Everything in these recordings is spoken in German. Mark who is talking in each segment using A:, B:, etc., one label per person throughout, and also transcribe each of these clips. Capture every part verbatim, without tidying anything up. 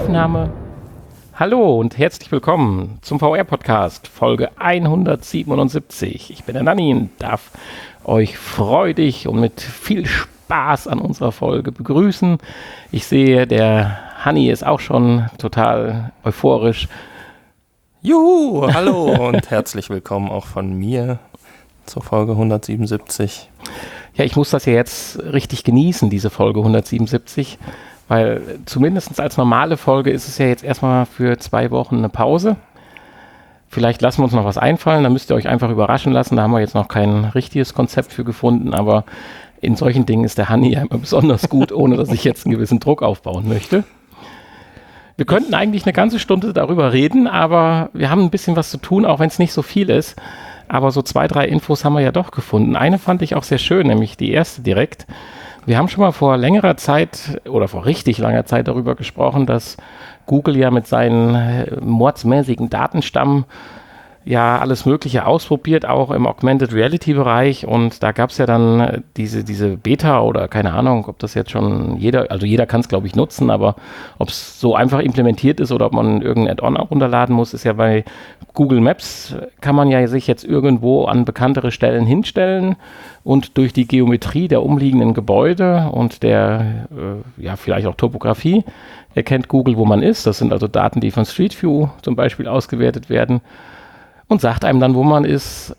A: Aufnahme. Hallo und herzlich willkommen zum V R-Podcast, Folge hundertsiebenundsiebzig. Ich bin der Nanni und darf euch freudig und mit viel Spaß an unserer Folge begrüßen. Ich sehe, der Hanni ist auch schon total euphorisch.
B: Juhu, hallo und herzlich willkommen auch von mir zur Folge hundertsiebenundsiebzig.
A: Ja, ich muss das ja jetzt richtig genießen, diese Folge hundertsiebenundsiebzig, weil zumindest als normale Folge ist es ja jetzt erstmal für zwei Wochen eine Pause. Vielleicht lassen wir uns noch was einfallen, da müsst ihr euch einfach überraschen lassen, da haben wir jetzt noch kein richtiges Konzept für gefunden, aber in solchen Dingen ist der Hanni ja immer besonders gut, ohne dass ich jetzt einen gewissen Druck aufbauen möchte. Wir könnten eigentlich eine ganze Stunde darüber reden, aber wir haben ein bisschen was zu tun, auch wenn es nicht so viel ist. Aber so zwei, drei Infos haben wir ja doch gefunden. Eine fand ich auch sehr schön, nämlich die erste direkt. Wir haben schon mal vor längerer Zeit oder vor richtig langer Zeit darüber gesprochen, dass Google ja mit seinen mordsmäßigen Datenstamm ja alles Mögliche ausprobiert, auch im Augmented Reality Bereich, und da gab es ja dann diese, diese Beta oder keine Ahnung, ob das jetzt schon jeder, also jeder kann es glaube ich nutzen, aber ob es so einfach implementiert ist oder ob man irgendein Add-on runterladen muss, ist ja bei Google Maps, kann man ja sich jetzt irgendwo an bekanntere Stellen hinstellen und durch die Geometrie der umliegenden Gebäude und der, äh, ja vielleicht auch Topografie, erkennt Google, wo man ist. Das sind also Daten, die von Street View zum Beispiel ausgewertet werden. Und sagt einem dann, wo man ist,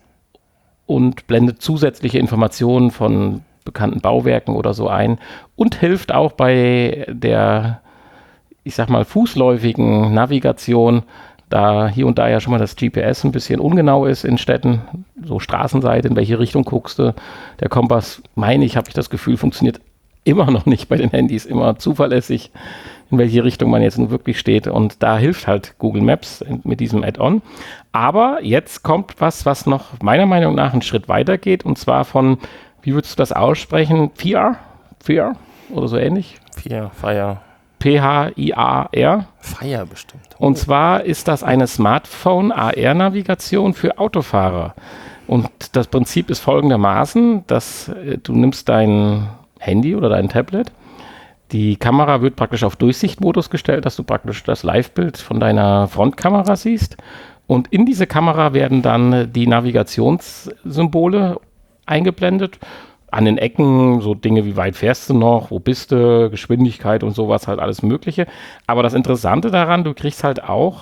A: und blendet zusätzliche Informationen von bekannten Bauwerken oder so ein und hilft auch bei der, ich sag mal, fußläufigen Navigation, da hier und da ja schon mal das G P S ein bisschen ungenau ist in Städten, so Straßenseite, in welche Richtung guckst du. Der Kompass, meine ich, habe ich das Gefühl, funktioniert immer noch nicht bei den Handys, immer zuverlässig, in welche Richtung man jetzt nun wirklich steht, und da hilft halt Google Maps mit diesem Add-on. Aber jetzt kommt was, was noch meiner Meinung nach einen Schritt weiter geht, und zwar von, wie würdest du das aussprechen? F I R? F I R? Oder so ähnlich?
B: F I R, Fire.
A: P H I A R.
B: Fire bestimmt. Oh.
A: Und zwar ist das eine Smartphone-A R-Navigation für Autofahrer. Und das Prinzip ist folgendermaßen, dass äh, du nimmst dein Handy oder dein Tablet, die Kamera wird praktisch auf Durchsichtmodus gestellt, dass du praktisch das Live-Bild von deiner Frontkamera siehst. Und in diese Kamera werden dann die Navigationssymbole eingeblendet. An den Ecken so Dinge wie weit fährst du noch, wo bist du, Geschwindigkeit und sowas, halt alles Mögliche. Aber das Interessante daran, du kriegst halt auch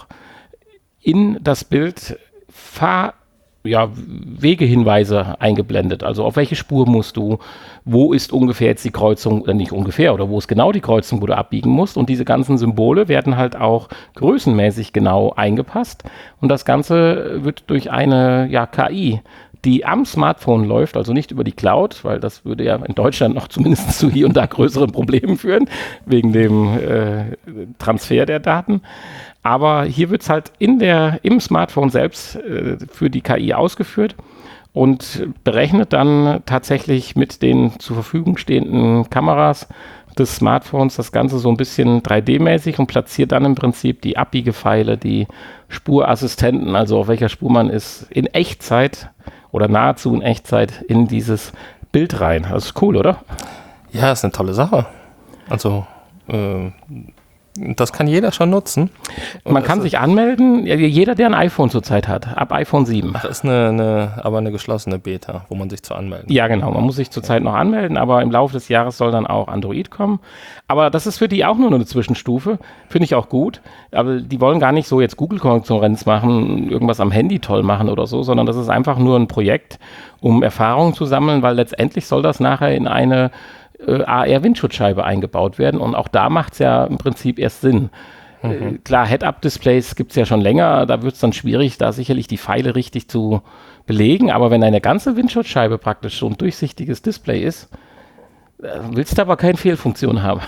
A: in das Bild Fahr- ja, Wegehinweise eingeblendet. Also auf welche Spur musst du, wo ist ungefähr jetzt die Kreuzung, oder nicht ungefähr, oder wo ist genau die Kreuzung, wo du abbiegen musst. Und diese ganzen Symbole werden halt auch größenmäßig genau eingepasst. Und das Ganze wird durch eine ja, K I, die am Smartphone läuft, also nicht über die Cloud, weil das würde ja in Deutschland noch zumindest zu hier und da größeren Problemen führen, wegen dem äh, Transfer der Daten. Aber hier wird es halt in der, im Smartphone selbst äh, für die K I ausgeführt und berechnet dann tatsächlich mit den zur Verfügung stehenden Kameras des Smartphones das Ganze so ein bisschen drei D-mäßig und platziert dann im Prinzip die Abbiegepfeile, die Spurassistenten, also auf welcher Spur man ist, in Echtzeit oder nahezu in Echtzeit in dieses Bild rein. Das ist cool, oder?
B: Ja, ist eine tolle Sache. Also, äh, das kann jeder schon nutzen.
A: Man kann sich anmelden, jeder, der ein iPhone zurzeit hat, ab iPhone sieben.
B: Ach, ist eine, eine, aber eine geschlossene Beta, wo man sich zu anmelden kann.
A: Ja, genau, man muss sich zurzeit noch anmelden, aber im Laufe des Jahres soll dann auch Android kommen. Aber das ist für die auch nur eine Zwischenstufe, finde ich auch gut. Aber die wollen gar nicht so jetzt Google-Konkurrenz machen, irgendwas am Handy toll machen oder so, sondern das ist einfach nur ein Projekt, um Erfahrungen zu sammeln, weil letztendlich soll das nachher in eine A R-Windschutzscheibe eingebaut werden, und auch da macht es ja im Prinzip erst Sinn. Mhm. Äh, klar, Head-Up-Displays gibt es ja schon länger, da wird es dann schwierig, da sicherlich die Pfeile richtig zu belegen, aber wenn eine ganze Windschutzscheibe praktisch so ein durchsichtiges Display ist, willst du aber keine Fehlfunktion haben.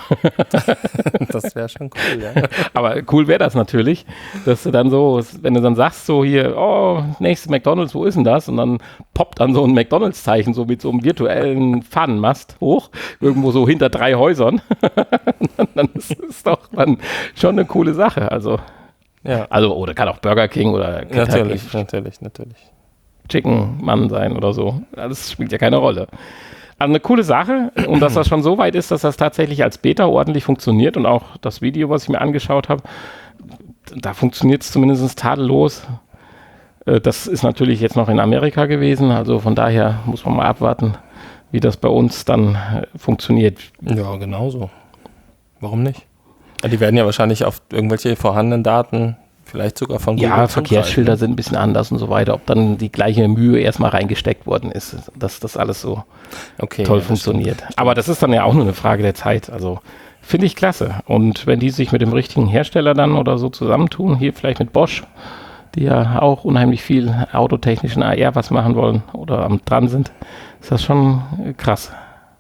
B: Das wäre schon cool, ja.
A: Aber cool wäre das natürlich, dass du dann so, wenn du dann sagst, so hier, oh, nächstes McDonald's, wo ist denn das? Und dann poppt dann so ein McDonald's-Zeichen so mit so einem virtuellen Fahnenmast hoch, irgendwo so hinter drei Häusern. Dann ist es doch dann schon eine coole Sache. Also, ja. Also, oder kann auch Burger King oder
B: natürlich, natürlich, natürlich.
A: Chicken Mann sein oder so. Das spielt ja keine Rolle. Also eine coole Sache und dass das schon so weit ist, dass das tatsächlich als Beta ordentlich funktioniert und auch das Video, was ich mir angeschaut habe, da funktioniert es zumindest tadellos. Das ist natürlich jetzt noch in Amerika gewesen, also von daher muss man mal abwarten, wie das bei uns dann funktioniert.
B: Ja, genauso. Warum nicht? Die werden ja wahrscheinlich auf irgendwelche vorhandenen Daten vielleicht sogar von Google
A: Ja, Verkehrsschilder sind ein bisschen anders und so weiter. Ob dann die gleiche Mühe erstmal reingesteckt worden ist, dass das alles so
B: okay,
A: toll
B: ja,
A: funktioniert.
B: stimmt.
A: Aber das ist dann ja auch nur eine Frage der Zeit. Also finde ich klasse. Und wenn die sich mit dem richtigen Hersteller dann oder so zusammentun, hier vielleicht mit Bosch, die ja auch unheimlich viel autotechnischen A R was machen wollen oder am dran sind, ist das schon krass.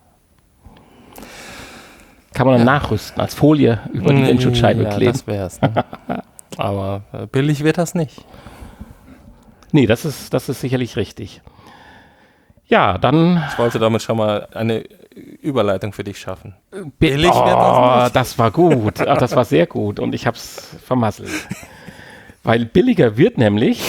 A: Kann man dann ja. nachrüsten, als Folie über die Windschutzscheibe
B: ja,
A: kleben.
B: Das wär's. Ne? Aber äh, billig wird das nicht.
A: Nee, das ist, das ist sicherlich richtig. Ja, dann...
B: Ich wollte damit schon mal eine Überleitung für dich schaffen.
A: Billig oh, wird das nicht. Das war gut. Ach, das war sehr gut und ich habe es vermasselt. Weil billiger wird nämlich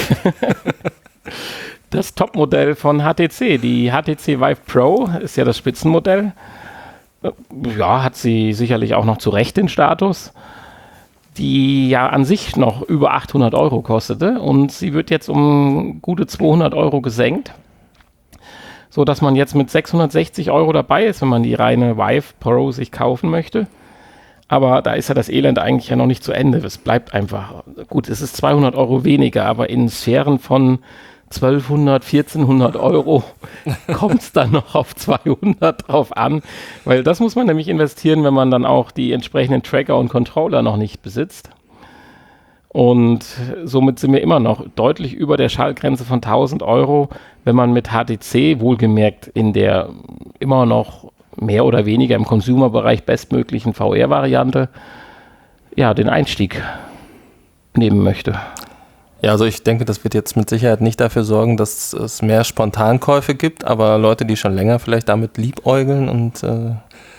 A: das Topmodell von H T C. Die H T C Vive Pro ist ja das Spitzenmodell. Ja, hat sie sicherlich auch noch zu Recht den Status, die ja an sich noch über achthundert Euro kostete und sie wird jetzt um gute zweihundert Euro gesenkt, sodass man jetzt mit sechshundertsechzig Euro dabei ist, wenn man die reine Vive Pro sich kaufen möchte. Aber da ist ja das Elend eigentlich ja noch nicht zu Ende. Es bleibt einfach, gut, es ist zweihundert Euro weniger, aber in Sphären von zwölfhundert, vierzehnhundert Euro kommt es dann noch auf zweihundert drauf an, weil das muss man nämlich investieren, wenn man dann auch die entsprechenden Tracker und Controller noch nicht besitzt. Und somit sind wir immer noch deutlich über der Schallgrenze von tausend Euro, wenn man mit H T C, wohlgemerkt in der immer noch mehr oder weniger im Consumer-Bereich bestmöglichen V R-Variante, ja, den Einstieg nehmen möchte.
B: Ja, also ich denke, das wird jetzt mit Sicherheit nicht dafür sorgen, dass es mehr Spontankäufe gibt, aber Leute, die schon länger vielleicht damit liebäugeln und äh,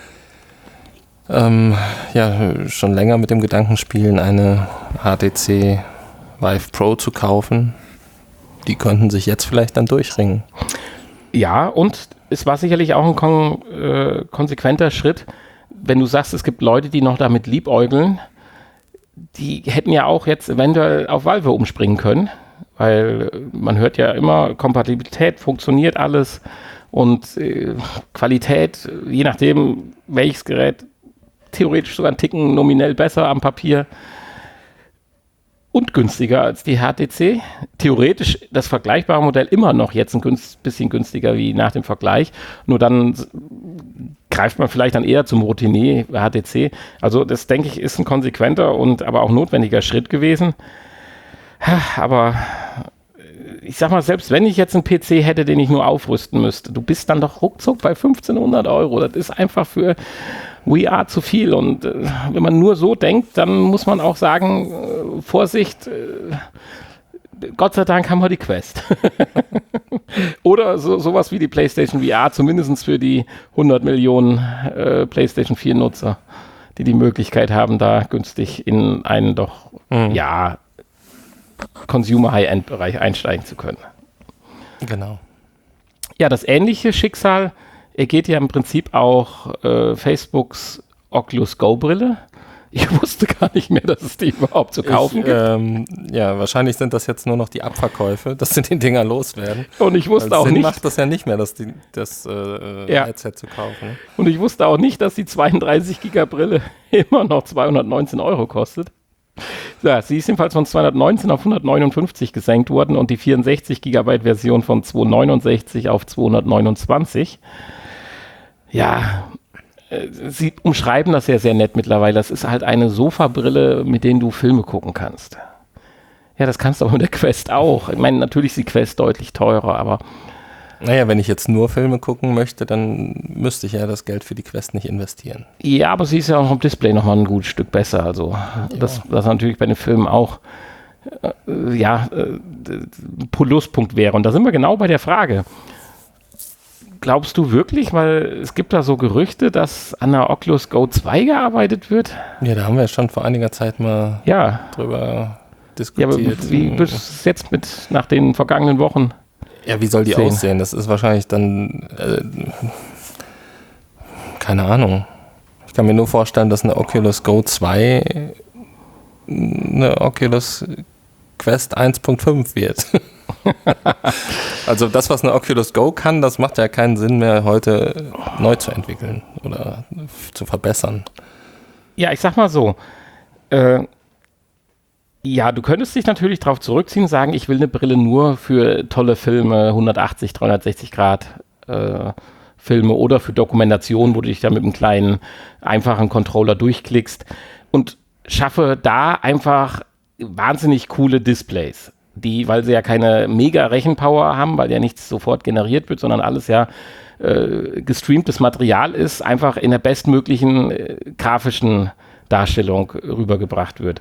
B: ähm, ja, schon länger mit dem Gedanken spielen, eine H T C Vive Pro zu kaufen, die könnten sich jetzt vielleicht dann durchringen.
A: Ja, und es war sicherlich auch ein kon- äh, konsequenter Schritt, wenn du sagst, es gibt Leute, die noch damit liebäugeln, die hätten ja auch jetzt eventuell auf Valve umspringen können, weil man hört ja immer, Kompatibilität, funktioniert alles und äh, Qualität, je nachdem welches Gerät, theoretisch sogar einen Ticken nominell besser am Papier und günstiger als die H T C. Theoretisch das vergleichbare Modell immer noch jetzt ein günst, bisschen günstiger wie nach dem Vergleich. Nur dann greift man vielleicht dann eher zum Routinier H T C. Also das, denke ich, ist ein konsequenter und aber auch notwendiger Schritt gewesen. Aber ich sag mal, selbst wenn ich jetzt einen P C hätte, den ich nur aufrüsten müsste, du bist dann doch ruckzuck bei fünfzehnhundert Euro. Das ist einfach für V R zu viel und äh, wenn man nur so denkt, dann muss man auch sagen, äh, Vorsicht, äh, Gott sei Dank haben wir die Quest. Oder so, sowas wie die PlayStation V R, zumindest für die hundert Millionen äh, PlayStation vier Nutzer, die die Möglichkeit haben, da günstig in einen doch, mhm. ja, Consumer-High-End-Bereich einsteigen zu können.
B: Genau.
A: Ja, das ähnliche Schicksal ergeht ja im Prinzip auch äh, Facebooks Oculus Go Brille. Ich wusste gar nicht mehr, dass es die überhaupt zu kaufen
B: ich,
A: gibt.
B: Ähm, ja, wahrscheinlich sind das jetzt nur noch die Abverkäufe, dass sie den Dinger loswerden.
A: Und ich wusste auch
B: Sinn
A: nicht.
B: macht das ja nicht mehr, das, die, das äh,
A: ja.
B: Headset zu kaufen.
A: Und ich wusste auch nicht, dass die zweiunddreißig Giga Brille immer noch zweihundertneunzehn Euro kostet. Ja, sie ist jedenfalls von zweihundertneunzehn auf hundertneunundfünfzig gesenkt worden und die vierundsechzig Gigabyte Version von zweihundertneunundsechzig auf zweihundertneunundzwanzig. Ja, äh, sie umschreiben das ja sehr nett mittlerweile. Das ist halt eine Sofabrille, mit denen du Filme gucken kannst. Ja, das kannst du auch mit der Quest auch. Ich meine, natürlich ist die Quest deutlich teurer, aber...
B: Naja, wenn ich jetzt nur Filme gucken möchte, dann müsste ich ja das Geld für die Quest nicht investieren.
A: Ja, aber sie ist ja auch am Display nochmal ein gutes Stück besser. Also ja. das, das natürlich bei den Filmen auch äh, ja, äh, Pluspunkt wäre. Und da sind wir genau bei der Frage. Glaubst du wirklich, weil es gibt da so Gerüchte, dass an der Oculus Go zwei gearbeitet wird?
B: Ja, da haben wir schon vor einiger Zeit mal
A: ja.
B: drüber diskutiert.
A: Ja, aber wie wird es jetzt mit nach den vergangenen Wochen?
B: Ja, wie soll die sehen. aussehen? Das ist wahrscheinlich dann, äh, Keine Ahnung. Ich kann mir nur vorstellen, dass eine Oculus Go zwei eine Oculus Quest eins Punkt fünf wird. Also das, was eine Oculus Go kann, das macht ja keinen Sinn mehr, heute neu zu entwickeln oder zu verbessern.
A: Ja, ich sag mal so, äh, ja, du könntest dich natürlich darauf zurückziehen, sagen, ich will eine Brille nur für tolle Filme, hundertachtzig, dreihundertsechzig Grad äh, Filme oder für Dokumentation, wo du dich da mit einem kleinen, einfachen Controller durchklickst und schaffe da einfach wahnsinnig coole Displays, die, weil sie ja keine mega Rechenpower haben, weil ja nichts sofort generiert wird, sondern alles ja äh, gestreamtes Material ist, einfach in der bestmöglichen äh, grafischen Darstellung rübergebracht wird.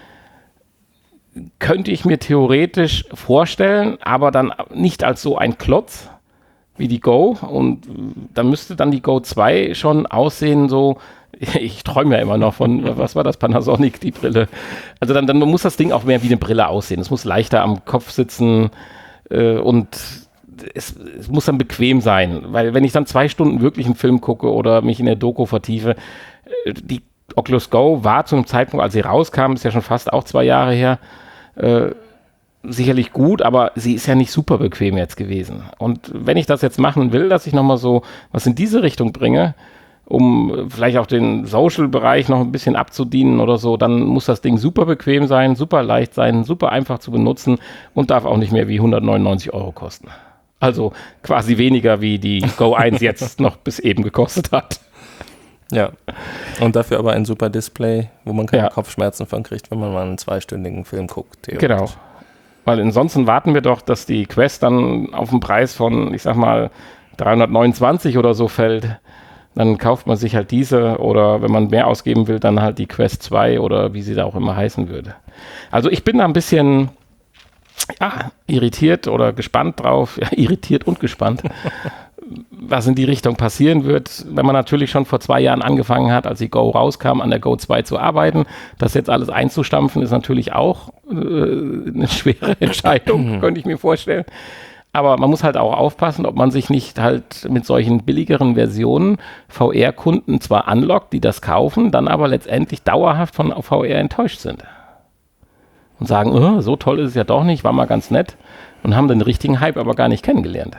A: Könnte ich mir theoretisch vorstellen, aber dann nicht als so ein Klotz wie die Go, und dann müsste dann die Go zwei schon aussehen so, ich träume ja immer noch von, was war das, Panasonic, die Brille. Also dann, dann muss das Ding auch mehr wie eine Brille aussehen. Es muss leichter am Kopf sitzen äh, und es, es muss dann bequem sein, weil wenn ich dann zwei Stunden wirklich einen Film gucke oder mich in der Doku vertiefe, äh, die Oculus Go war zu einem Zeitpunkt, als sie rauskam, ist ja schon fast auch zwei Jahre her, äh, sicherlich gut, aber sie ist ja nicht super bequem jetzt gewesen. Und wenn ich das jetzt machen will, dass ich nochmal so was in diese Richtung bringe, um vielleicht auch den Social-Bereich noch ein bisschen abzudienen oder so, dann muss das Ding super bequem sein, super leicht sein, super einfach zu benutzen und darf auch nicht mehr wie hundertneunundneunzig Euro kosten. Also quasi weniger, wie die Go eins jetzt noch bis eben gekostet hat.
B: Ja, und dafür aber ein super Display, wo man keine
A: Ja.
B: Kopfschmerzen von kriegt, wenn man mal einen zweistündigen Film guckt.
A: Genau. Weil ansonsten warten wir doch, dass die Quest dann auf den Preis von, ich sag mal, dreihundertneunundzwanzig oder so fällt. Dann kauft man sich halt diese, oder wenn man mehr ausgeben will, dann halt die Quest zwei oder wie sie da auch immer heißen würde. Also ich bin da ein bisschen ja, irritiert oder gespannt drauf, ja, irritiert und gespannt, was in die Richtung passieren wird, wenn man natürlich schon vor zwei Jahren angefangen hat, als die Go rauskam, an der Go zwei zu arbeiten. Das jetzt alles einzustampfen, ist natürlich auch äh, eine schwere Entscheidung, könnte ich mir vorstellen. Aber man muss halt auch aufpassen, ob man sich nicht halt mit solchen billigeren Versionen V R-Kunden zwar anlockt, die das kaufen, dann aber letztendlich dauerhaft von V R enttäuscht sind. Und sagen, oh, so toll ist es ja doch nicht, war mal ganz nett, und haben den richtigen Hype aber gar nicht kennengelernt.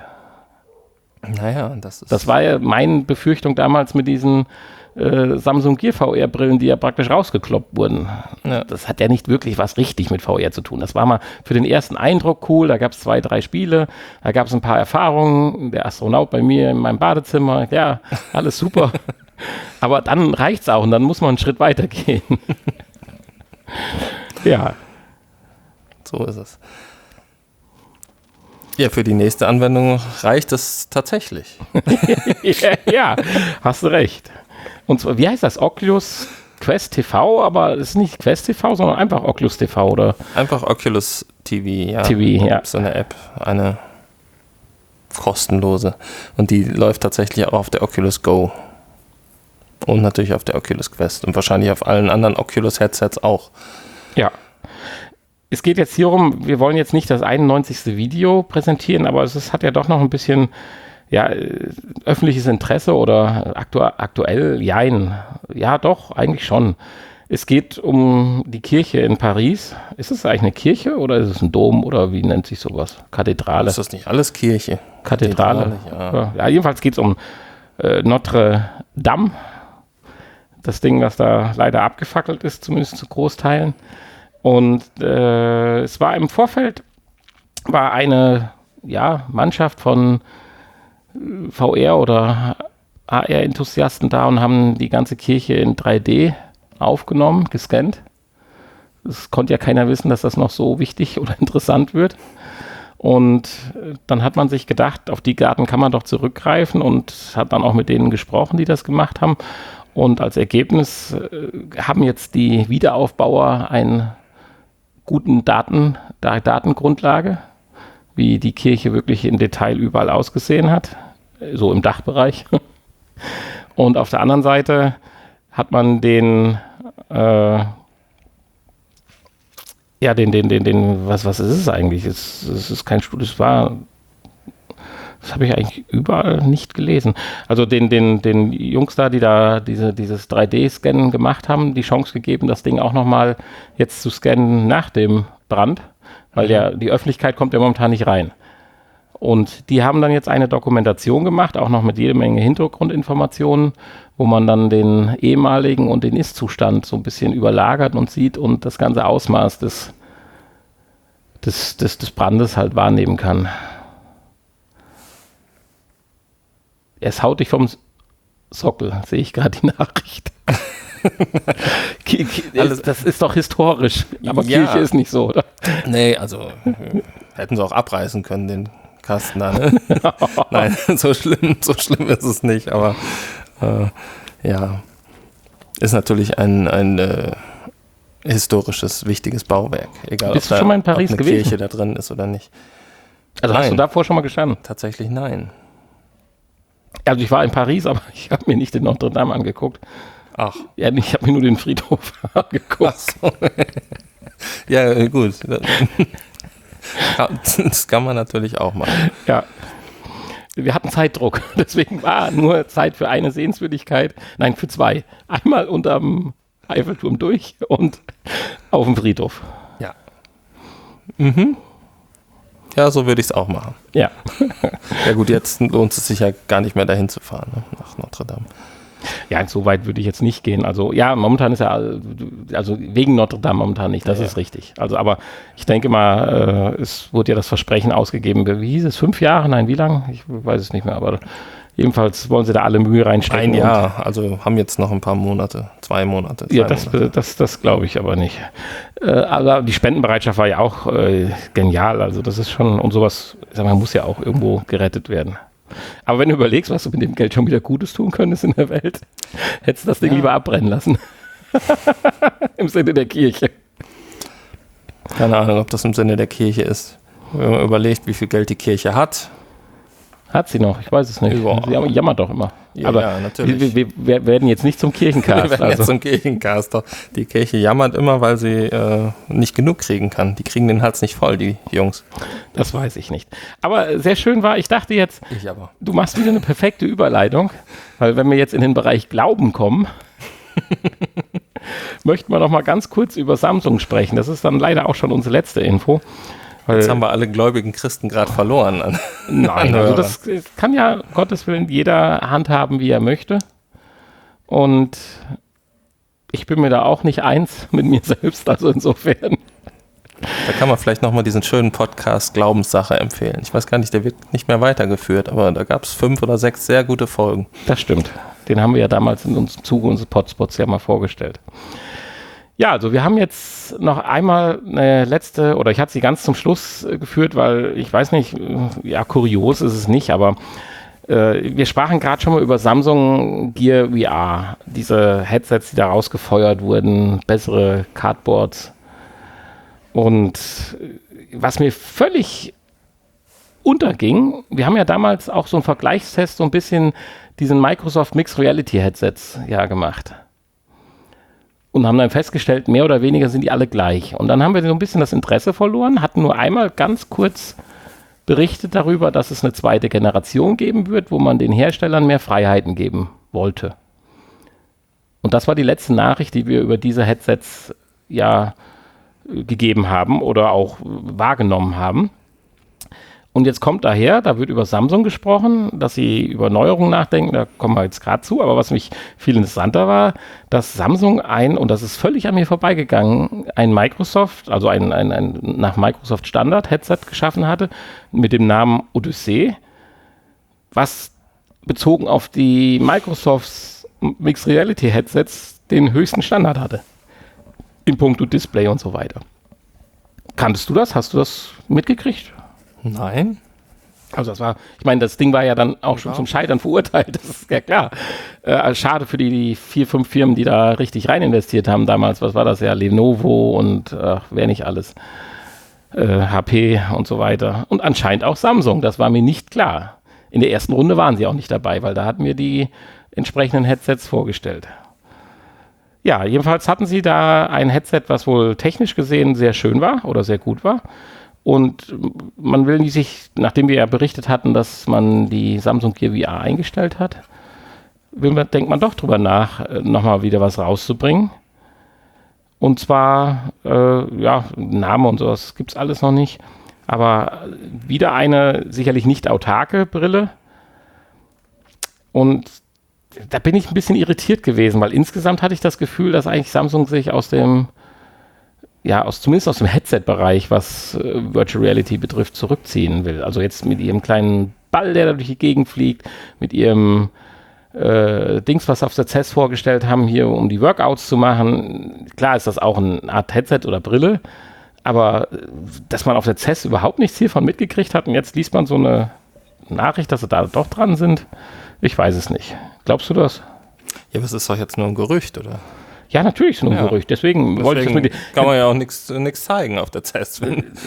B: Naja, das ist...
A: Das war ja meine Befürchtung damals mit diesen äh, Samsung Gear V R-Brillen, die ja praktisch rausgekloppt wurden.
B: Ja.
A: Das hat ja nicht wirklich was richtig mit V R zu tun. Das war mal für den ersten Eindruck cool, da gab es zwei, drei Spiele, da gab es ein paar Erfahrungen, der Astronaut bei mir in meinem Badezimmer, ja, alles super. Aber dann reicht's auch und dann muss man einen Schritt weiter gehen. Ja.
B: So ist es. Ja, für die nächste Anwendung reicht es tatsächlich.
A: ja, ja, hast du recht. Und zwar, wie heißt das? Oculus Quest T V, aber es ist nicht Quest T V, sondern einfach Oculus T V, oder?
B: Einfach Oculus T V, ja.
A: T V, ja.
B: So eine App, eine kostenlose. Und die läuft tatsächlich auch auf der Oculus Go. Und natürlich auf der Oculus Quest. Und wahrscheinlich auf allen anderen Oculus-Headsets auch.
A: Ja. Es geht jetzt hier um, wir wollen jetzt nicht das einundneunzigste Video präsentieren, aber es ist, hat ja doch noch ein bisschen ja, öffentliches Interesse oder aktu aktuell, jein. Ja, doch, eigentlich schon. Es geht um die Kirche in Paris. Ist es eigentlich eine Kirche oder ist es ein Dom oder wie nennt sich sowas? Kathedrale.
B: Ist das nicht alles Kirche?
A: Kathedrale.
B: Kathedrale, ja.
A: Ja, jedenfalls geht es um äh, Notre Dame. Das Ding, das da leider abgefackelt ist, zumindest zu Großteilen. Und äh, es war im Vorfeld, war eine ja, Mannschaft von V R- oder A R-Enthusiasten da und haben die ganze Kirche in drei D aufgenommen, gescannt. Es konnte ja keiner wissen, dass das noch so wichtig oder interessant wird. Und dann hat man sich gedacht, auf die Daten kann man doch zurückgreifen und hat dann auch mit denen gesprochen, die das gemacht haben. Und als Ergebnis äh, haben jetzt die Wiederaufbauer einen guten Daten, Datengrundlage, wie die Kirche wirklich im Detail überall ausgesehen hat, so im Dachbereich. Und auf der anderen Seite hat man den, äh, ja, den, den, den, den, was, was ist es eigentlich? Es, es ist kein Studio, es war Das habe ich eigentlich überall nicht gelesen. Also den, den, den Jungs da, die da diese, dieses drei D-Scannen gemacht haben, die Chance gegeben, das Ding auch nochmal jetzt zu scannen nach dem Brand, weil ja die Öffentlichkeit kommt ja momentan nicht rein. Und die haben dann jetzt eine Dokumentation gemacht, auch noch mit jede Menge Hintergrundinformationen, wo man dann den ehemaligen und den Ist-Zustand so ein bisschen überlagert und sieht und das ganze Ausmaß des, des, des, des Brandes halt wahrnehmen kann. Es haut dich vom Sockel, sehe ich gerade die Nachricht. das, das ist doch historisch, aber ja. Kirche ist nicht so, oder?
B: Nee, also hätten sie auch abreißen können, den Kasten da, ne? Nein, so schlimm, so schlimm ist es nicht, aber äh, ja, ist natürlich ein, ein äh, historisches, wichtiges Bauwerk. Egal,
A: Bist
B: ob
A: du
B: da,
A: schon mal in Paris
B: ob eine
A: gewesen?
B: Kirche da drin ist oder nicht.
A: Also nein. Hast du davor schon mal gestanden?
B: Tatsächlich nein.
A: Also ich war in Paris, aber ich habe mir nicht den Notre Dame angeguckt.
B: Ach.
A: Ja, ich habe mir nur den Friedhof angeguckt.
B: Ach so. Ja, gut. Das kann man natürlich auch machen.
A: Ja. Wir hatten Zeitdruck, deswegen war nur Zeit für eine Sehenswürdigkeit. Nein, für zwei. Einmal unterm Eiffelturm durch und auf dem Friedhof.
B: Ja. Mhm. Ja, so würde ich es auch machen.
A: Ja.
B: Ja gut, jetzt lohnt es sich ja gar nicht mehr dahin zu fahren, ne, nach Notre Dame.
A: Ja, so weit würde ich jetzt nicht gehen. Also ja, momentan ist ja, also wegen Notre Dame momentan nicht, das ja, ist ja. richtig. Also aber ich denke mal, äh, es wurde ja das Versprechen ausgegeben, wie hieß es, fünf Jahre? Nein, wie lang? Ich weiß es nicht mehr, aber jedenfalls wollen sie da alle Mühe reinstecken.
B: Ein Jahr, also haben jetzt noch ein paar Monate, zwei Monate.
A: Ja, das, das, das, das glaube ich aber nicht. Äh, aber die Spendenbereitschaft war ja auch äh, genial, also das ist schon, und sowas, sag mal, muss ja auch irgendwo gerettet werden. Aber wenn du überlegst, was du mit dem Geld schon wieder Gutes tun könntest in der Welt, hättest du das Ding ja. lieber abbrennen lassen. Im Sinne der Kirche.
B: Keine Ahnung, ob das im Sinne der Kirche ist. Wenn man überlegt, wie viel Geld die Kirche hat.
A: Hat sie noch? Ich weiß es nicht.
B: Boah.
A: Sie jammert doch immer.
B: Ja,
A: aber
B: ja, natürlich.
A: Wir, wir, wir werden jetzt nicht zum Kirchencast.
B: Wir werden
A: also.
B: jetzt zum Kirchencast. Die Kirche jammert immer, weil sie äh, nicht genug kriegen kann. Die kriegen den Hals nicht voll, die Jungs.
A: Das weiß ich nicht. Aber sehr schön war, ich dachte jetzt,
B: ich aber.
A: Du machst wieder eine perfekte Überleitung, weil wenn wir jetzt in den Bereich Glauben kommen, möchten wir noch mal ganz kurz über Samsung sprechen. Das ist dann leider auch schon unsere letzte Info.
B: Weil jetzt haben wir alle gläubigen Christen gerade verloren. An,
A: nein,
B: an
A: also das kann ja, Gottes Willen, jeder handhaben, wie er möchte. Und ich bin mir da auch nicht eins mit mir selbst, also insofern.
B: Da kann man vielleicht nochmal diesen schönen Podcast Glaubenssache empfehlen. Ich weiß gar nicht, der wird nicht mehr weitergeführt, aber da gab es fünf oder sechs sehr gute Folgen.
A: Das stimmt. Den haben wir ja damals in unserem Zuge unseres Podspots ja mal vorgestellt. Ja, also wir haben jetzt noch einmal eine letzte, oder ich hatte sie ganz zum Schluss äh, geführt, weil ich weiß nicht, ja, kurios ist es nicht, aber äh, wir sprachen gerade schon mal über Samsung Gear V R, diese Headsets, die da rausgefeuert wurden, bessere Cardboards. Und was mir völlig unterging, wir haben ja damals auch so einen Vergleichstest, so ein bisschen diesen Microsoft Mixed Reality Headsets ja gemacht. Und haben dann festgestellt, mehr oder weniger sind die alle gleich. Und dann haben wir so ein bisschen das Interesse verloren, hatten nur einmal ganz kurz berichtet darüber, dass es eine zweite Generation geben wird, wo man den Herstellern mehr Freiheiten geben wollte. Und das war die letzte Nachricht, die wir über diese Headsets ja gegeben haben oder auch wahrgenommen haben. Und jetzt kommt daher, da wird über Samsung gesprochen, dass sie über Neuerungen nachdenken, da kommen wir jetzt gerade zu, aber was mich viel interessanter war, dass Samsung ein, und das ist völlig an mir vorbeigegangen, ein Microsoft, also ein, ein, ein nach Microsoft Standard Headset geschaffen hatte, mit dem Namen Odyssey, was bezogen auf die Microsofts Mixed Reality Headsets den höchsten Standard hatte. In puncto Display und so weiter. Kanntest du das? Hast du das mitgekriegt?
B: Nein.
A: Also das war, ich meine, das Ding war ja dann auch schon zum Scheitern verurteilt, das ist ja klar. Äh, also schade für die, die vier, fünf Firmen, die da richtig rein investiert haben damals. Was war das ja? Lenovo und ach, wer nicht alles. Äh, H P und so weiter. Und anscheinend auch Samsung, das war mir nicht klar. In der ersten Runde waren sie auch nicht dabei, weil da hatten wir die entsprechenden Headsets vorgestellt. Ja, jedenfalls hatten sie da ein Headset, was wohl technisch gesehen sehr schön war oder sehr gut war. Und man will sich, nachdem wir ja berichtet hatten, dass man die Samsung Gear V R eingestellt hat, will man, denkt man doch drüber nach, nochmal wieder was rauszubringen. Und zwar, äh, ja, Name und sowas gibt es alles noch nicht, aber wieder eine sicherlich nicht autarke Brille. Und da bin ich ein bisschen irritiert gewesen, weil insgesamt hatte ich das Gefühl, dass eigentlich Samsung sich aus dem, ja, aus, zumindest aus dem Headset-Bereich, was äh, Virtual Reality betrifft, zurückziehen will. Also jetzt mit ihrem kleinen Ball, der da durch die Gegend fliegt, mit ihrem äh, Dings, was sie auf der C E S vorgestellt haben, hier, um die Workouts zu machen. Klar ist das auch eine Art Headset oder Brille, aber äh, dass man auf der C E S überhaupt nichts hiervon mitgekriegt hat und jetzt liest man so eine Nachricht, dass sie da doch dran sind, ich weiß es nicht. Glaubst du das?
B: Ja, aber es ist doch jetzt nur ein Gerücht, oder?
A: Ja, natürlich ist nur ein
B: Ja.
A: Gerücht. Deswegen,
B: Deswegen
A: wollte ich das mit dir.
B: Kann man ja auch nichts zeigen auf der C E S.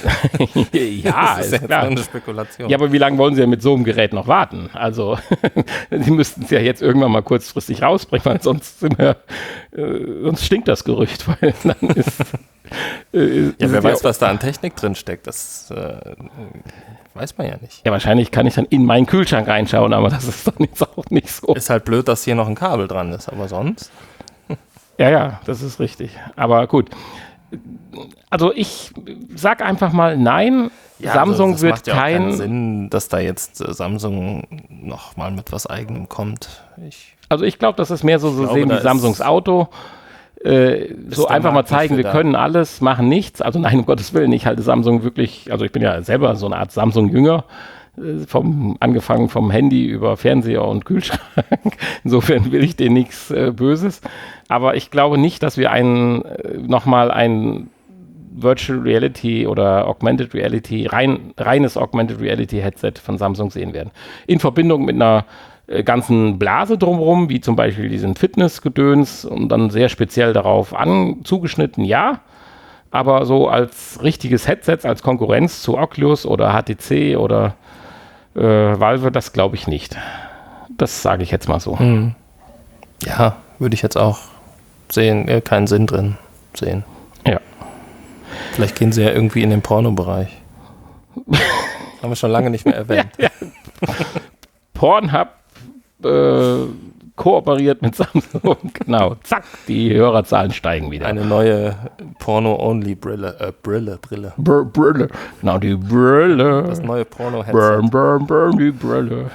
A: Ja,
B: das ist,
A: ist
B: ja
A: klar.
B: jetzt eine Spekulation.
A: Ja, aber wie lange wollen sie ja mit so einem Gerät noch warten? Also, sie müssten es ja jetzt irgendwann mal kurzfristig rausbringen, weil sonst, sind wir, äh, sonst stinkt das Gerücht, weil dann ist. Äh,
B: ja, wer
A: ist
B: weiß,
A: ja,
B: was da an Technik drin steckt, das äh, weiß man ja nicht.
A: ja, wahrscheinlich kann ich dann in meinen Kühlschrank reinschauen, aber das ist dann jetzt auch nicht so.
B: Ist halt blöd, dass hier noch ein Kabel dran ist, aber sonst.
A: Ja, ja, das ist richtig. Aber gut. Also ich sag einfach mal nein,
B: Ja,
A: Samsung
B: also das
A: wird
B: macht ja auch
A: kein...
B: keinen Sinn, dass da jetzt äh, Samsung noch mal mit was Eigenem kommt. Ich
A: Also ich glaube, das ist mehr so, so
B: glaube,
A: sehen
B: da
A: wie
B: ist-
A: Samsungs Auto. Äh, so
B: der
A: einfach mal
B: Markt nicht
A: zeigen,
B: für
A: wir
B: da.
A: können alles, machen nichts. Also nein, um Gottes Willen, ich halte Samsung wirklich, also ich bin ja selber so eine Art Samsung-Jünger, äh, vom, angefangen vom Handy über Fernseher und Kühlschrank. Insofern will ich denen nichts äh, Böses. Aber ich glaube nicht, dass wir einen, äh, nochmal ein Virtual Reality oder Augmented Reality, rein, reines Augmented Reality Headset von Samsung sehen werden. In Verbindung mit einer äh, ganzen Blase drumherum, wie zum Beispiel diesen Fitnessgedöns und dann sehr speziell darauf an, zugeschnitten, ja. Aber so als richtiges Headset, als Konkurrenz zu Oculus oder H T C oder äh, Valve, das glaube ich nicht. Das sage ich jetzt mal so.
B: Hm. Ja, würde ich jetzt auch sehen, äh, keinen Sinn drin sehen.
A: Ja.
B: Vielleicht gehen sie ja irgendwie in den Pornobereich. Haben wir schon lange nicht mehr erwähnt.
A: Ja, ja. Pornhub äh, kooperiert mit Samsung. Genau, zack, die Hörerzahlen steigen wieder.
B: Eine neue Porno-Only-Brille. Äh, Brille, Brille.
A: Br Brille. Genau, die Brille.
B: Das neue Porno-Headset.
A: Burn, burn, burn, die Brille.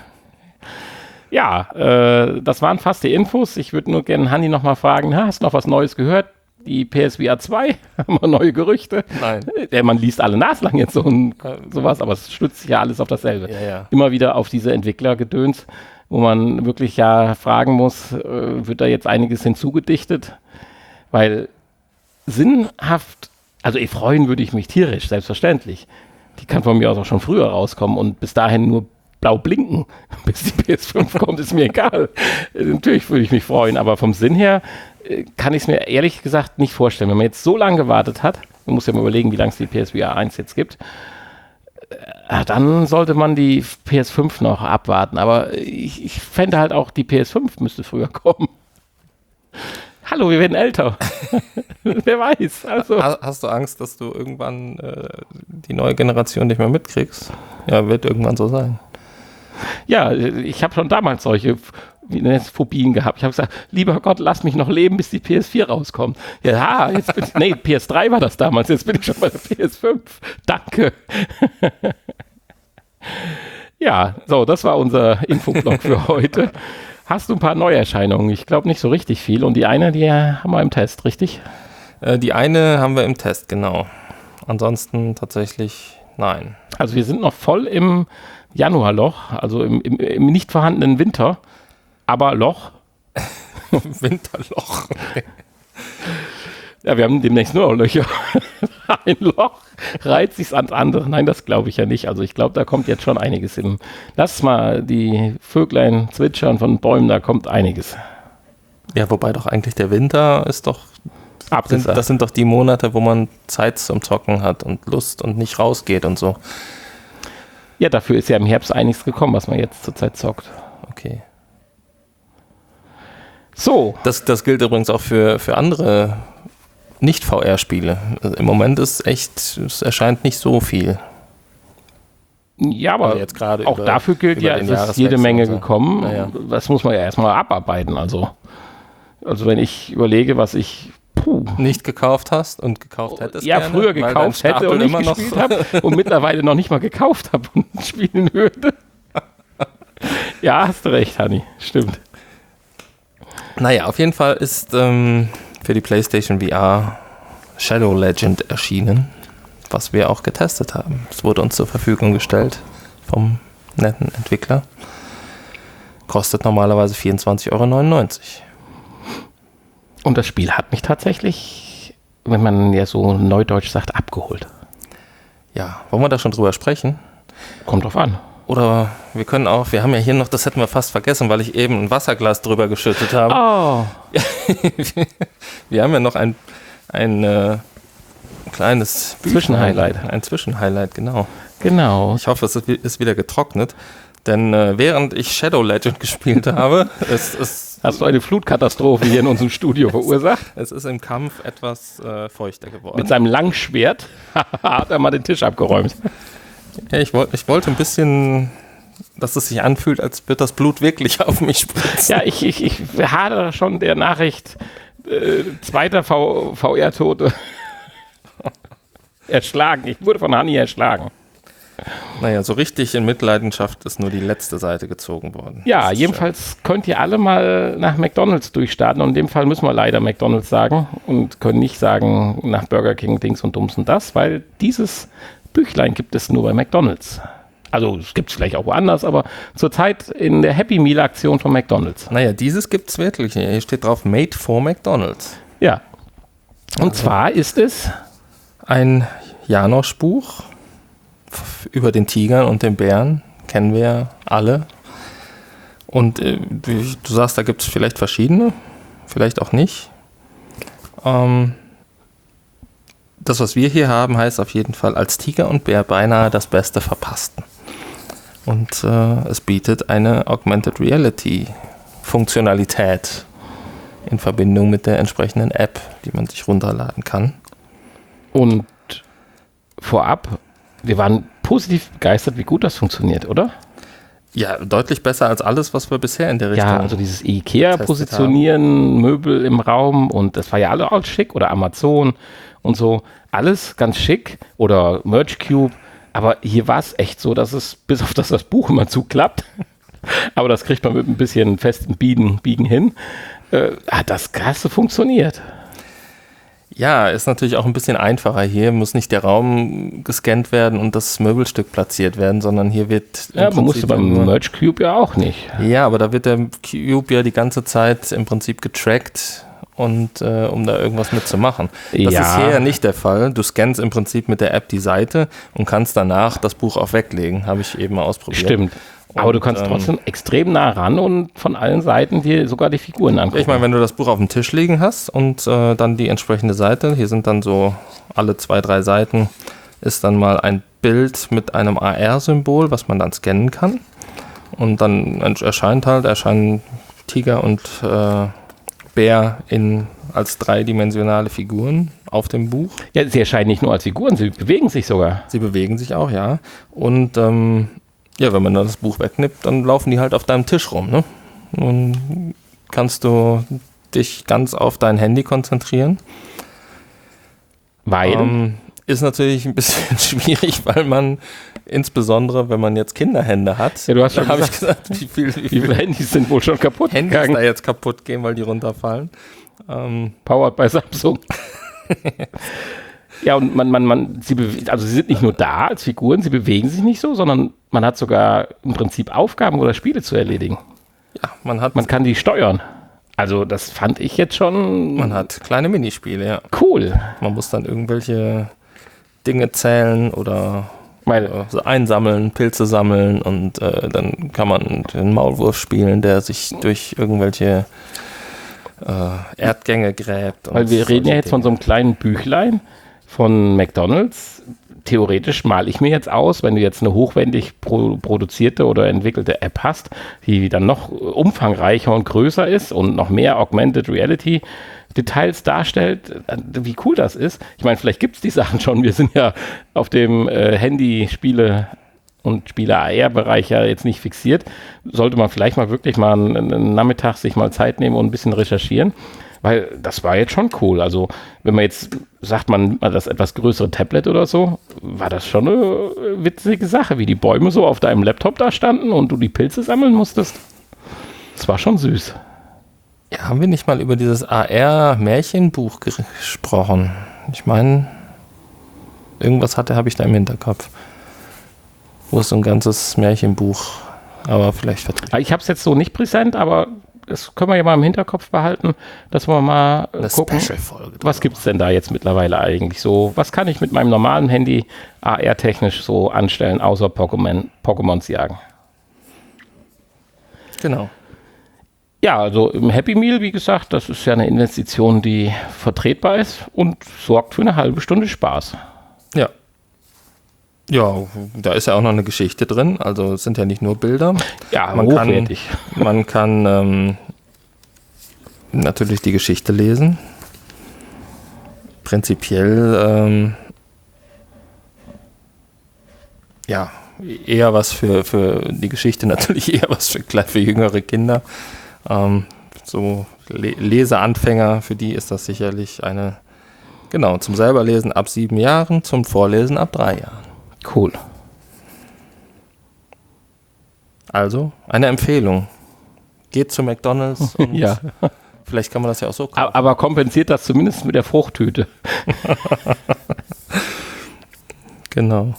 A: Ja, äh, das waren fast die Infos. Ich würde nur gerne Hanni nochmal fragen, na, hast du noch was Neues gehört? Die P S V R zwei, haben wir neue Gerüchte?
B: Nein.
A: Ja, man liest alle naslang jetzt so ein, sowas, aber es stützt sich ja alles auf dasselbe.
B: Ja, ja.
A: Immer wieder auf diese Entwicklergedöns, wo man wirklich ja fragen muss, äh, wird da jetzt einiges hinzugedichtet? Weil sinnhaft, also eh freuen würde ich mich tierisch, selbstverständlich. Die kann von mir aus auch schon früher rauskommen und bis dahin nur blau blinken, bis die P S fünf kommt, ist mir egal. Äh, natürlich würde ich mich freuen, aber vom Sinn her äh, kann ich es mir ehrlich gesagt nicht vorstellen. Wenn man jetzt so lange gewartet hat, man muss ja mal überlegen, wie lange es die P S V R eins jetzt gibt, äh, dann sollte man die P S fünf noch abwarten. Aber ich, ich fände halt auch, die P S fünf müsste früher kommen. Hallo, wir werden älter. Wer weiß. Also.
B: Ha- Hast du Angst, dass du irgendwann äh, die neue Generation nicht mehr mitkriegst? Ja, wird irgendwann so sein.
A: Ja, ich habe schon damals solche wie nennt es, Phobien gehabt. Ich habe gesagt, lieber Gott, lass mich noch leben, bis die P S vier rauskommt. Ja, jetzt bin ich, nee, P S drei war das damals, jetzt bin ich schon bei der P S fünf. Danke. Ja, so, das war unser Infoblog für heute. Hast du ein paar Neuerscheinungen? Ich glaube nicht so richtig viel. Und die eine, die haben wir im Test, richtig?
B: Äh, die eine haben wir im Test, genau. Ansonsten tatsächlich nein.
A: Also wir sind noch voll im Januarloch, also im, im, im nicht vorhandenen Winter, aber Loch.
B: Winterloch.
A: Ja, wir haben demnächst nur noch Löcher. Ein Loch reizt sich ans andere. Nein, das glaube ich ja nicht. Also ich glaube, da kommt jetzt schon einiges hin. Lass mal die Vöglein zwitschern von Bäumen, da kommt einiges.
B: Ja, wobei doch eigentlich der Winter ist doch, sind,
A: Abgesagt.
B: das sind doch die Monate, wo man Zeit zum Zocken hat und Lust und nicht rausgeht und so.
A: Ja, dafür ist ja im Herbst einiges gekommen, was man jetzt zurzeit zockt.
B: Okay.
A: So,
B: Das, das gilt übrigens auch für, für andere Nicht-V R-Spiele. Also im Moment ist echt, es erscheint nicht so viel.
A: Ja, aber
B: also jetzt gerade
A: auch
B: über,
A: dafür gilt ja, es ist jede Menge so. gekommen. Naja. Das muss man ja erstmal abarbeiten. Also, also wenn ich überlege, was ich puh,
B: nicht gekauft hast und gekauft hättest.
A: Ja,
B: gerne,
A: früher gekauft hätte und nicht gespielt habe und mittlerweile noch nicht mal gekauft habe und spielen würde. Ja, hast du recht, Hanni. Stimmt.
B: Naja, auf jeden Fall ist ähm, für die PlayStation V R Shadow Legend erschienen, was wir auch getestet haben. Es wurde uns zur Verfügung gestellt vom netten Entwickler. Kostet normalerweise vierundzwanzig Euro neunundneunzig.
A: Und das Spiel hat mich tatsächlich, wenn man ja so neudeutsch sagt, abgeholt.
B: Ja, wollen wir da schon drüber sprechen?
A: Kommt drauf an.
B: Oder wir können auch, wir haben ja hier noch, das hätten wir fast vergessen, weil ich eben ein Wasserglas drüber geschüttet habe.
A: Oh.
B: Wir haben ja noch ein, ein äh, kleines
A: Zwischenhighlight.
B: Ein Zwischenhighlight, genau.
A: Genau.
B: Ich hoffe, es ist wieder getrocknet. Denn äh, während ich Shadow Legend gespielt habe, es, es
A: hast du eine Flutkatastrophe hier in unserem Studio verursacht?
B: Es ist im Kampf etwas äh, feuchter geworden.
A: Mit seinem Langschwert hat er mal den Tisch abgeräumt.
B: Ja, ich, wollt, ich wollte ein bisschen, dass es sich anfühlt, als wird das Blut wirklich auf mich spritzen.
A: Ja, ich, ich, ich hadere schon der Nachricht, äh, zweiter V R-Tote erschlagen. Ich wurde von Hanni erschlagen.
B: Naja, so richtig in Mitleidenschaft ist nur die letzte Seite gezogen worden.
A: Ja, jedenfalls schön. Könnt ihr alle mal nach McDonald's durchstarten. Und in dem Fall müssen wir leider McDonald's sagen und können nicht sagen nach Burger King, Dings und Dums und das, weil dieses Büchlein gibt es nur bei McDonald's. Also es gibt es vielleicht auch woanders, aber zurzeit in der Happy Meal Aktion von McDonald's.
B: Naja, dieses gibt es wirklich. Hier steht drauf Made for McDonald's.
A: Ja. Und
B: also
A: zwar ist es
B: ein Janosch-Buch über den Tigern und den Bären. Kennen wir alle. Und äh, du sagst, da gibt es vielleicht verschiedene, vielleicht auch nicht. Ähm, das, was wir hier haben, heißt auf jeden Fall, als Tiger und Bär beinahe das Beste verpassten. Und äh, es bietet eine Augmented Reality Funktionalität in Verbindung mit der entsprechenden App, die man sich runterladen kann.
A: Und vorab, wir waren positiv begeistert, wie gut das funktioniert, oder?
B: Ja, deutlich besser als alles, was wir bisher in der Richtung
A: Ja, also dieses IKEA-Positionieren, Möbel im Raum und das war ja alle auch schick oder Amazon und so. Alles ganz schick oder Merge Cube. Aber hier war es echt so, dass es, bis auf das das Buch immer zuklappt, aber das kriegt man mit ein bisschen festen Biegen, Biegen hin, äh, hat das Krasse funktioniert.
B: Ja, ist natürlich auch ein bisschen einfacher hier. Muss nicht der Raum gescannt werden und das Möbelstück platziert werden, sondern hier wird...
A: Ja, man musste beim Merge Cube ja auch nicht.
B: Ja, aber da wird der Cube ja die ganze Zeit im Prinzip getrackt und äh, um da irgendwas mitzumachen. Das
A: ja.
B: ist hier ja nicht der Fall. Du scannst im Prinzip mit der App die Seite und kannst danach das Buch auch weglegen. Habe ich eben mal ausprobiert.
A: Stimmt. Aber und, du kannst ähm, trotzdem extrem nah ran und von allen Seiten dir sogar die Figuren angucken.
B: Ich meine, wenn du das Buch auf dem Tisch liegen hast und äh, dann die entsprechende Seite, hier sind dann so alle zwei, drei Seiten, ist dann mal ein Bild mit einem A R-Symbol, was man dann scannen kann. Und dann erscheint halt, erscheinen Tiger und äh, Bär in, als dreidimensionale Figuren auf dem Buch.
A: Ja, sie erscheinen nicht nur als Figuren, sie bewegen sich sogar.
B: Sie bewegen sich auch, ja. Und ähm, ja, wenn man dann das Buch wegnimmt, dann laufen die halt auf deinem Tisch rum, ne? Und kannst du dich ganz auf dein Handy konzentrieren.
A: Weil?
B: Ähm, ist natürlich ein bisschen schwierig, weil man, insbesondere wenn man jetzt Kinderhände hat,
A: ja, du hast schon
B: habe ich gesagt, wie, viel, wie,
A: wie viele Handys sind wohl schon kaputt
B: Handys gegangen. Da jetzt kaputt gehen, weil die runterfallen. Ähm,
A: Powered bei Samsung. Ja, und man, man, man, sie bewe- also sie sind nicht nur da als Figuren, sie bewegen sich nicht so, sondern man hat sogar im Prinzip Aufgaben oder Spiele zu erledigen.
B: Ja, man hat.
A: Man kann die steuern. Also das fand ich jetzt schon.
B: Man hat kleine Minispiele, ja.
A: Cool.
B: Man muss dann irgendwelche Dinge zählen oder
A: Meine,
B: äh, so einsammeln, Pilze sammeln und äh, dann kann man den Maulwurf spielen, der sich durch irgendwelche äh, Erdgänge gräbt.
A: weil wir reden ja jetzt von so einem kleinen Büchlein von McDonald's. Theoretisch male ich mir jetzt aus, wenn du jetzt eine hochwendig pro- produzierte oder entwickelte App hast, die dann noch umfangreicher und größer ist und noch mehr Augmented Reality Details darstellt, wie cool das ist. Ich meine, vielleicht gibt es die Sachen schon. Wir sind ja auf dem äh, Handy-Spiele und Spieler-A R-Bereich ja jetzt nicht fixiert, sollte man vielleicht mal wirklich mal einen, einen Nachmittag sich mal Zeit nehmen und ein bisschen recherchieren, weil das war jetzt schon cool. Also wenn man jetzt sagt, man nimmt mal das etwas größere Tablet oder so, war das schon eine witzige Sache, wie die Bäume so auf deinem Laptop da standen und du die Pilze sammeln musstest. Das war schon süß.
B: Ja, haben wir nicht mal über dieses A R-Märchenbuch gesprochen? Ich meine, irgendwas hatte, habe ich da im Hinterkopf. Wo ist so ein ganzes Märchenbuch, aber vielleicht vertreten.
A: Ich habe es jetzt so nicht präsent, aber das können wir ja mal im Hinterkopf behalten, dass wir mal
B: Eine
A: gucken,
B: Special-Folge.
A: was gibt es denn da jetzt mittlerweile eigentlich so? Was kann ich mit meinem normalen Handy A R-technisch so anstellen, außer Pokémon, Pokémons jagen?
B: Genau.
A: Ja, also im Happy Meal, wie gesagt, das ist ja eine Investition, die vertretbar ist und sorgt für eine halbe Stunde Spaß.
B: Ja. Ja, da ist ja auch noch eine Geschichte drin, also es sind ja nicht nur Bilder.
A: Ja,
B: man
A: hochwertig.
B: Kann, man kann ähm, natürlich die Geschichte lesen. Prinzipiell ähm, ja, eher was für, für die Geschichte, natürlich eher was für, für jüngere Kinder. Ähm, so Le- Leseanfänger, für die ist das sicherlich eine, genau, zum selber lesen ab sieben Jahren, zum Vorlesen ab drei Jahren.
A: Cool.
B: Also, eine Empfehlung. Geht zu McDonald's und
A: Ja.
B: vielleicht kann man das ja auch so kaufen.
A: Aber kompensiert das zumindest mit der Fruchttüte.
B: Genau.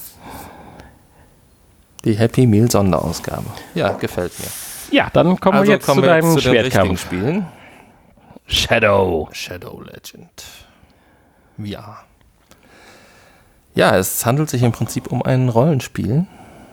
B: Die Happy Meal Sonderausgabe. Ja, gefällt mir.
A: Ja, dann kommen
B: Also
A: wir jetzt
B: kommen
A: zu
B: wir
A: deinem
B: jetzt zu den richtigen
A: Schwertkampf.
B: Spielen.
A: Shadow.
B: Shadow Legend. Ja. Ja, es handelt sich im Prinzip um ein Rollenspiel.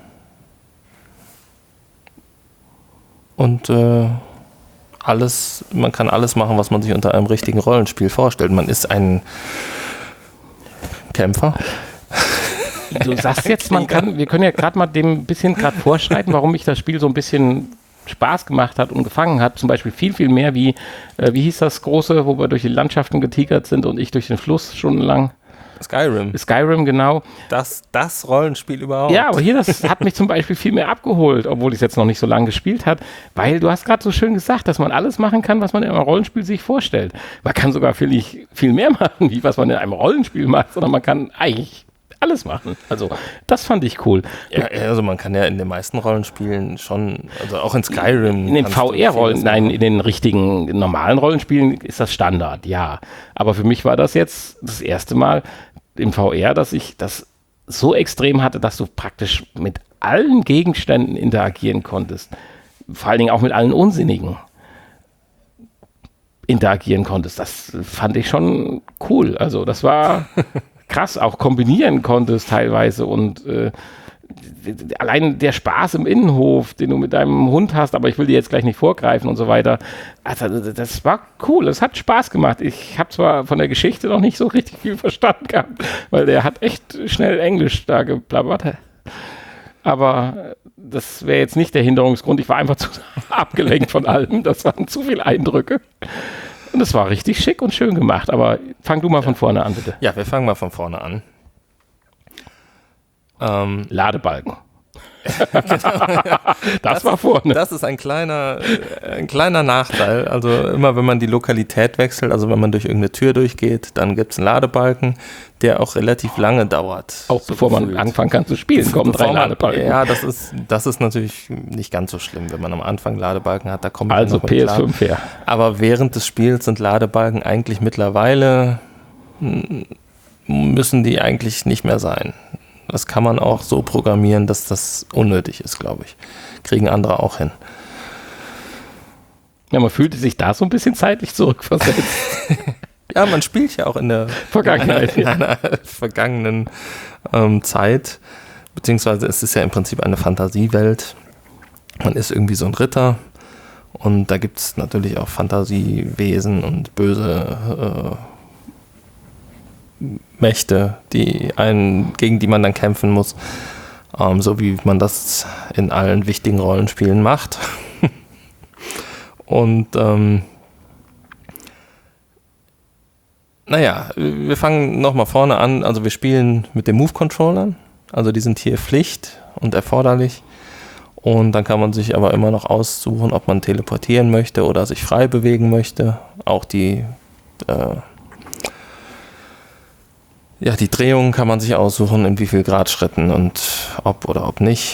B: Und äh, alles, man kann alles machen, was man sich unter einem richtigen Rollenspiel vorstellt. Man ist ein Kämpfer.
A: Du sagst jetzt, man kann, wir können ja gerade mal dem bisschen gerade vorschreiten, warum mich das Spiel so ein bisschen Spaß gemacht hat und gefangen hat. Zum Beispiel viel, viel mehr wie, äh, wie hieß das große, wo wir durch die Landschaften getigert sind und ich durch den Fluss stundenlang.
B: Skyrim.
A: Skyrim, genau.
B: Das, das Rollenspiel überhaupt.
A: Ja, aber hier, das hat mich zum Beispiel viel mehr abgeholt, obwohl ich es jetzt noch nicht so lange gespielt habe, weil du hast gerade so schön gesagt, dass man alles machen kann, was man in einem Rollenspiel sich vorstellt. Man kann sogar viel, viel mehr machen, wie was man in einem Rollenspiel macht, sondern man kann eigentlich alles machen. Also das fand ich cool.
B: Ja, also man kann ja in den meisten Rollenspielen schon, also auch in Skyrim.
A: In den V R-Rollen, nein, in den richtigen normalen Rollenspielen ist das Standard, ja. Aber für mich war das jetzt das erste Mal im V R, dass ich das so extrem hatte, dass du praktisch mit allen Gegenständen interagieren konntest. Vor allen Dingen auch mit allen Unsinnigen interagieren konntest. Das fand ich schon cool. Also das war krass, auch kombinieren konntest teilweise und äh, allein der Spaß im Innenhof, den du mit deinem Hund hast, aber ich will dir jetzt gleich nicht vorgreifen und so weiter. Also das war cool, es hat Spaß gemacht. Ich habe zwar von der Geschichte noch nicht so richtig viel verstanden gehabt, weil der hat echt schnell Englisch da geplappert. Aber das wäre jetzt nicht der Hinderungsgrund. Ich war einfach zu abgelenkt von allem. Das waren zu viele Eindrücke. Und es war richtig schick und schön gemacht. Aber fang du mal von vorne an, bitte.
B: Ja, wir fangen mal von vorne an. Ähm,
A: Ladebalken. das, das war vorne.
B: Das ist ein kleiner, ein kleiner Nachteil. Also immer, wenn man die Lokalität wechselt, also wenn man durch irgendeine Tür durchgeht, dann gibt es einen Ladebalken, der auch relativ lange dauert.
A: Auch so bevor gefühlt. Man anfangen kann zu spielen, kommen drei man, Ladebalken.
B: Ja, das ist, das ist natürlich nicht ganz so schlimm, wenn man am Anfang Ladebalken hat. Da kommt
A: also noch P S fünf her.
B: Aber während des Spiels sind Ladebalken eigentlich mittlerweile, müssen die eigentlich nicht mehr sein. Das kann man auch so programmieren, dass das unnötig ist, glaube ich. Kriegen andere auch hin.
A: Ja, man fühlte sich da so ein bisschen zeitlich zurückversetzt.
B: Ja, man spielt ja auch in der
A: Vergangenheit,
B: in einer, in einer vergangenen ähm, Zeit. Beziehungsweise es ist ja im Prinzip eine Fantasiewelt. Man ist irgendwie so ein Ritter. Und da gibt es natürlich auch Fantasiewesen und böse äh, Mächte, die einen, gegen die man dann kämpfen muss, ähm, so wie man das in allen wichtigen Rollenspielen macht. Und ähm, naja, wir fangen nochmal vorne an. Also wir spielen mit den Move-Controllern, also die sind hier Pflicht und erforderlich. Und dann kann man sich aber immer noch aussuchen, ob man teleportieren möchte oder sich frei bewegen möchte. Auch die, äh, ja, die Drehungen kann man sich aussuchen, in wie viel Grad Schritten und ob oder ob nicht.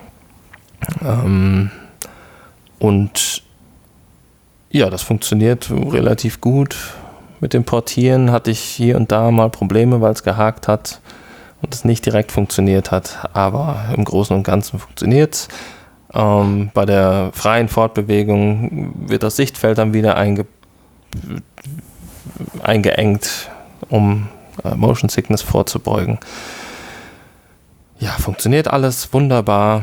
B: Ähm, und ja, das funktioniert relativ gut. Mit dem Portieren hatte ich hier und da mal Probleme, weil es gehakt hat und es nicht direkt funktioniert hat. Aber im Großen und Ganzen funktioniert es. Ähm, bei der freien Fortbewegung wird das Sichtfeld dann wieder einge eingeengt, um äh, Motion Sickness vorzubeugen. Ja, funktioniert alles wunderbar.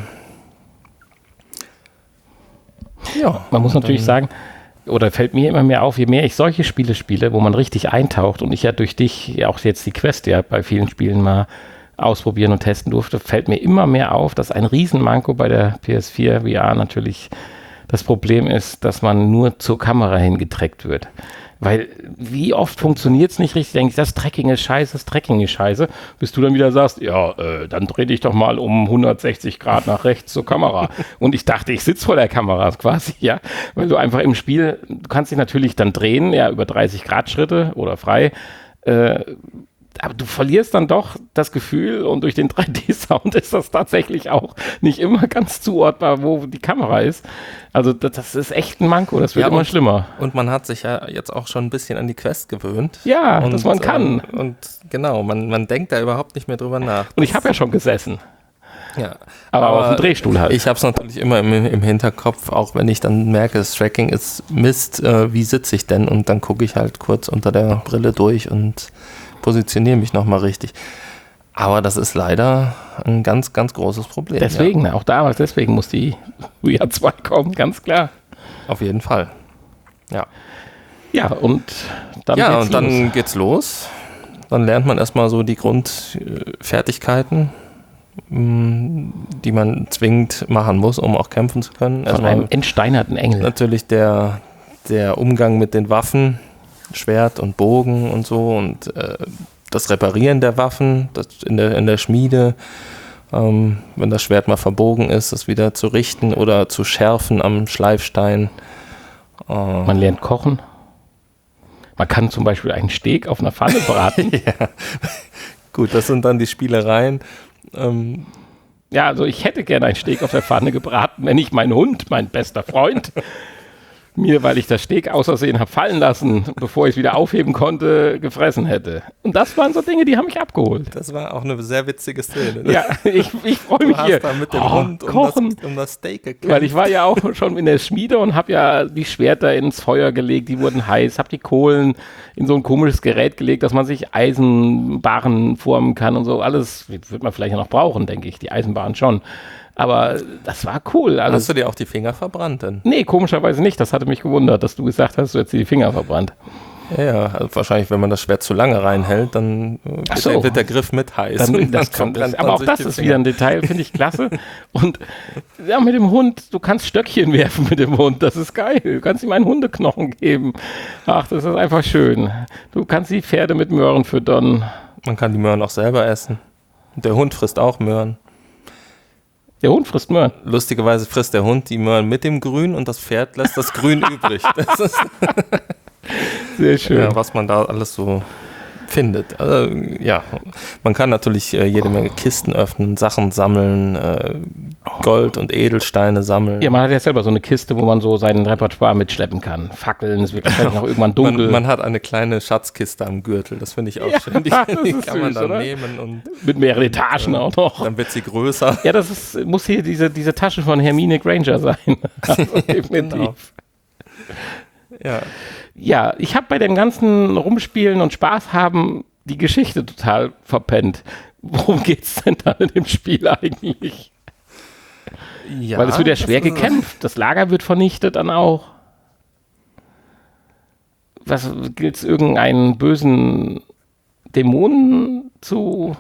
A: Ja, man muss natürlich sagen, oder fällt mir immer mehr auf, je mehr ich solche Spiele spiele, wo man richtig eintaucht und ich ja durch dich ja auch jetzt die Quest ja bei vielen Spielen mal ausprobieren und testen durfte, fällt mir immer mehr auf, dass ein Riesenmanko bei der P S vier V R natürlich das Problem ist, dass man nur zur Kamera hingetreckt wird. Weil wie oft funktioniert es nicht richtig, denke ich, das Tracking ist scheiße, das Tracking ist scheiße, bis du dann wieder sagst, ja, äh, dann dreh dich doch mal um hundertsechzig Grad nach rechts zur Kamera. Und ich dachte, ich sitze vor der Kamera quasi, ja, weil du einfach im Spiel, du kannst dich natürlich dann drehen, ja, über dreißig Grad Schritte oder frei, äh, aber du verlierst dann doch das Gefühl und durch den drei D-Sound ist das tatsächlich auch nicht immer ganz zuordnbar, wo die Kamera ist. Also das, das ist echt ein Manko, das wird ja, immer
B: und,
A: schlimmer.
B: Und man hat sich ja jetzt auch schon ein bisschen an die Quest gewöhnt.
A: Ja,
B: und,
A: dass man kann.
B: Ähm, und genau, man, man denkt da überhaupt nicht mehr drüber nach.
A: Und ich habe ja schon gesessen.
B: Ja,
A: aber, aber auf dem Drehstuhl halt.
B: Ich habe es natürlich immer im, im Hinterkopf, auch wenn ich dann merke, das Tracking ist Mist, äh, wie sitze ich denn? Und dann gucke ich halt kurz unter der Brille durch und positioniere mich nochmal richtig. Aber das ist leider ein ganz, ganz großes Problem.
A: Deswegen,
B: ja.
A: auch damals, deswegen muss die V R zwei kommen, ganz klar.
B: Auf jeden Fall. Ja.
A: Ja, und dann
B: ja,
A: geht's
B: und dann
A: los.
B: geht's los. Dann lernt man erstmal so die Grundfertigkeiten, die man zwingend machen muss, um auch kämpfen zu können.
A: Von
B: erstmal
A: einem entsteinerten Engel.
B: Natürlich der, der Umgang mit den Waffen, Schwert und Bogen und so und äh, das Reparieren der Waffen das in, der, in der Schmiede, ähm, wenn das Schwert mal verbogen ist, das wieder zu richten oder zu schärfen am Schleifstein. Äh,
A: Man lernt kochen. Man kann zum Beispiel einen Steak auf einer Pfanne braten.
B: ja. Gut, das sind dann die Spielereien. Ähm,
A: ja, also ich hätte gerne einen Steak auf der Pfanne gebraten, wenn ich meinen Hund, mein bester Freund, mir, weil ich das Steak aus Versehen habe fallen lassen, bevor ich es wieder aufheben konnte, gefressen hätte. Und das waren so Dinge, die haben mich abgeholt.
B: Das war auch eine sehr witzige Szene. Ne?
A: Ja, ich, ich freue mich
B: du
A: hier.
B: Hast da mit dem
A: oh,
B: Hund um
A: kochen.
B: das, um das Steak gekämpft.
A: Weil ich war ja auch schon in der Schmiede und habe ja die Schwerter ins Feuer gelegt, die wurden heiß, habe die Kohlen in so ein komisches Gerät gelegt, dass man sich Eisenbarren formen kann und so. Alles wird man vielleicht ja noch brauchen, denke ich, die Eisenbahn schon. Aber das war cool. Also,
B: hast du dir auch die Finger verbrannt denn?
A: Nee, komischerweise nicht. Das hatte mich gewundert, dass du gesagt hast, du hättest dir die Finger verbrannt.
B: Ja, also wahrscheinlich, wenn man das Schwert zu lange reinhält, dann
A: Ach
B: wird,
A: so.
B: der, wird der Griff mit heiß.
A: Dann, das kann, das, aber auch das ist Finger. Wieder ein Detail, finde ich klasse. Und ja, mit dem Hund, du kannst Stöckchen werfen mit dem Hund, das ist geil. Du kannst ihm einen Hundeknochen geben. Ach, das ist einfach schön. Du kannst die Pferde mit Möhren füttern.
B: Man kann die Möhren auch selber essen. Und der Hund frisst auch Möhren.
A: Der Hund frisst Möhren.
B: Lustigerweise frisst der Hund die Möhren mit dem Grün und das Pferd lässt das Grün übrig. Das ist
A: sehr schön.
B: Ja, was man da alles so findet. Also, ja, man kann natürlich äh, jede Menge Kisten öffnen, Sachen sammeln, äh, Gold und Edelsteine sammeln.
A: Ja, man hat ja selber so eine Kiste, wo man so sein Repertoire mitschleppen kann. Fackeln, es wird wahrscheinlich noch irgendwann dunkel.
B: Man, man hat eine kleine Schatzkiste am Gürtel, das finde ich auch
A: ja,
B: schön. Die, die kann
A: süß,
B: man dann
A: oder?
B: nehmen. Und,
A: mit mehreren Etagen äh, auch noch.
B: Dann wird sie größer.
A: Ja, das ist, muss hier diese, diese Tasche von Hermine Granger sein. Also definitiv.
B: Genau. Ja.
A: Ja, ich habe bei dem ganzen Rumspielen und Spaß haben die Geschichte total verpennt. Worum geht's denn da in dem Spiel eigentlich?
B: Ja,
A: weil es wird ja schwer gekämpft. Das Lager wird vernichtet dann auch. Was gilt es, irgendeinen bösen Dämonen zu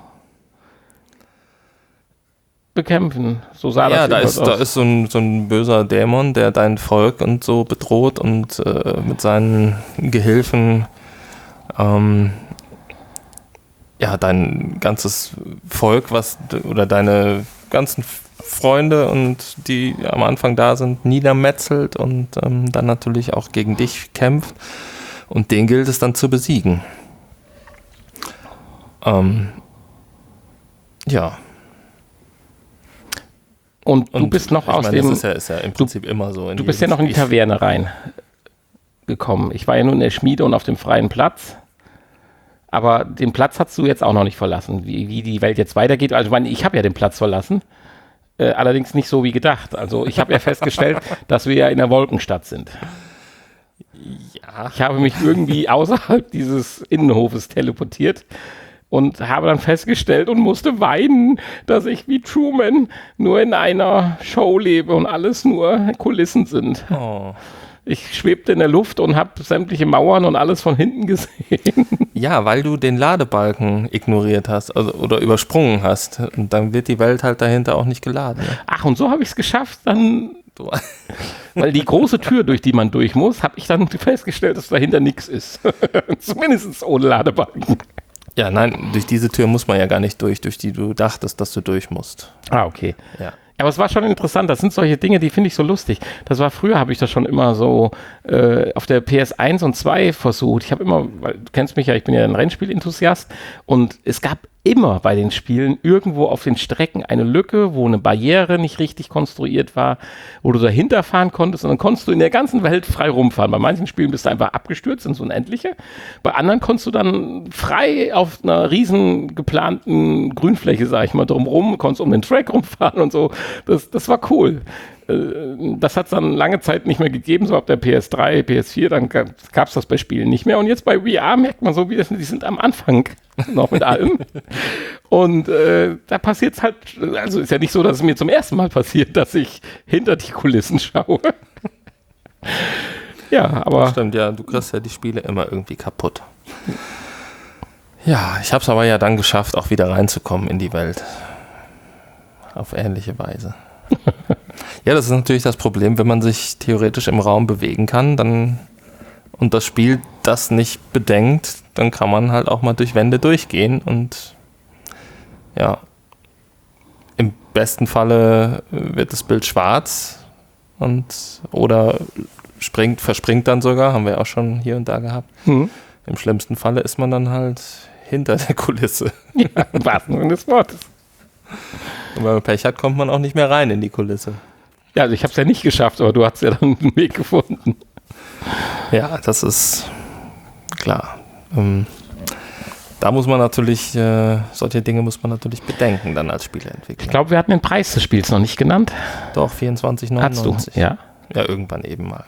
A: bekämpfen? So sah
B: ja,
A: das
B: da ist,
A: aus.
B: da ist so ein, so ein böser Dämon, der dein Volk und so bedroht und äh, mit seinen Gehilfen ähm, ja, dein ganzes Volk, was oder deine ganzen Freunde und die am Anfang da sind, niedermetzelt und ähm, dann natürlich auch gegen dich kämpft. Und den gilt es dann zu besiegen. Ähm, ja.
A: Und du und bist noch aus
B: meine,
A: dem...
B: Das ist ja, ist ja im Prinzip
A: du,
B: immer so. In
A: du bist ja noch in die Taverne reingekommen. Ich war ja nur in der Schmiede und auf dem freien Platz. Aber den Platz hast du jetzt auch noch nicht verlassen, wie, wie die Welt jetzt weitergeht. Also ich meine, ich habe ja den Platz verlassen, äh, allerdings nicht so wie gedacht. Also ich habe ja festgestellt, dass wir ja in der Wolkenstadt sind. Ja. Ich habe mich irgendwie außerhalb dieses Innenhofes teleportiert und habe dann festgestellt und musste weinen, dass ich wie Truman nur in einer Show lebe und alles nur Kulissen sind.
B: Oh.
A: Ich schwebte in der Luft und habe sämtliche Mauern und alles von hinten gesehen.
B: Ja, weil du den Ladebalken ignoriert hast also, oder übersprungen hast. Und dann wird die Welt halt dahinter auch nicht geladen. Ne?
A: Ach, und so habe ich es geschafft, dann... Weil die große Tür, durch die man durch muss, habe ich dann festgestellt, dass dahinter nichts ist. Zumindest ohne Ladebalken.
B: Ja, nein, durch diese Tür muss man ja gar nicht durch, durch die du dachtest, dass du durch musst.
A: Ah, okay.
B: Ja.
A: Aber es war schon interessant, das sind solche Dinge, die finde ich so lustig. Das war früher, habe ich das schon immer so äh, auf der P S eins und zwei versucht. Ich habe immer, weil du kennst mich ja, ich bin ja ein Rennspielenthusiast und es gab immer bei den Spielen irgendwo auf den Strecken eine Lücke, wo eine Barriere nicht richtig konstruiert war, wo du dahinter fahren konntest und dann konntest du in der ganzen Welt frei rumfahren. Bei manchen Spielen bist du einfach abgestürzt ins Unendliche. Bei anderen konntest du dann frei auf einer riesen geplanten Grünfläche, sag ich mal, drumrum, konntest um den Track rumfahren und so. Das, das war cool. Das hat es dann lange Zeit nicht mehr gegeben, so ab der P S drei, P S vier, dann gab es das bei Spielen nicht mehr. Und jetzt bei V R merkt man so, wie das, die sind am Anfang noch mit allem. Und äh, da passiert es halt, also ist ja nicht so, dass es mir zum ersten Mal passiert, dass ich hinter die Kulissen schaue. Ja, aber...
B: Das stimmt, ja, du kriegst ja die Spiele immer irgendwie kaputt. Ja, ich habe es aber ja dann geschafft, auch wieder reinzukommen in die Welt. Auf ähnliche Weise. Ja, das ist natürlich das Problem, wenn man sich theoretisch im Raum bewegen kann, dann und das Spiel das nicht bedenkt, dann kann man halt auch mal durch Wände durchgehen und ja, im besten Falle wird das Bild schwarz und oder springt, verspringt dann sogar, haben wir auch schon hier und da gehabt. Mhm. Im schlimmsten Falle ist man dann halt hinter der Kulisse.
A: Ja, im wahrsten Sinne des Wortes.
B: Und wenn man Pech hat, kommt man auch nicht mehr rein in die Kulisse.
A: Ja, also ich habe es ja nicht geschafft, aber du hast ja dann einen Weg gefunden.
B: Ja, das ist klar. Ähm, da muss man natürlich, äh, solche Dinge muss man natürlich bedenken dann als Spieleentwickler.
A: Ich glaube, wir hatten den Preis des Spiels noch nicht genannt.
B: Doch, vierundzwanzig neunundneunzig.
A: Hast du, ja?
B: Ja, irgendwann eben mal.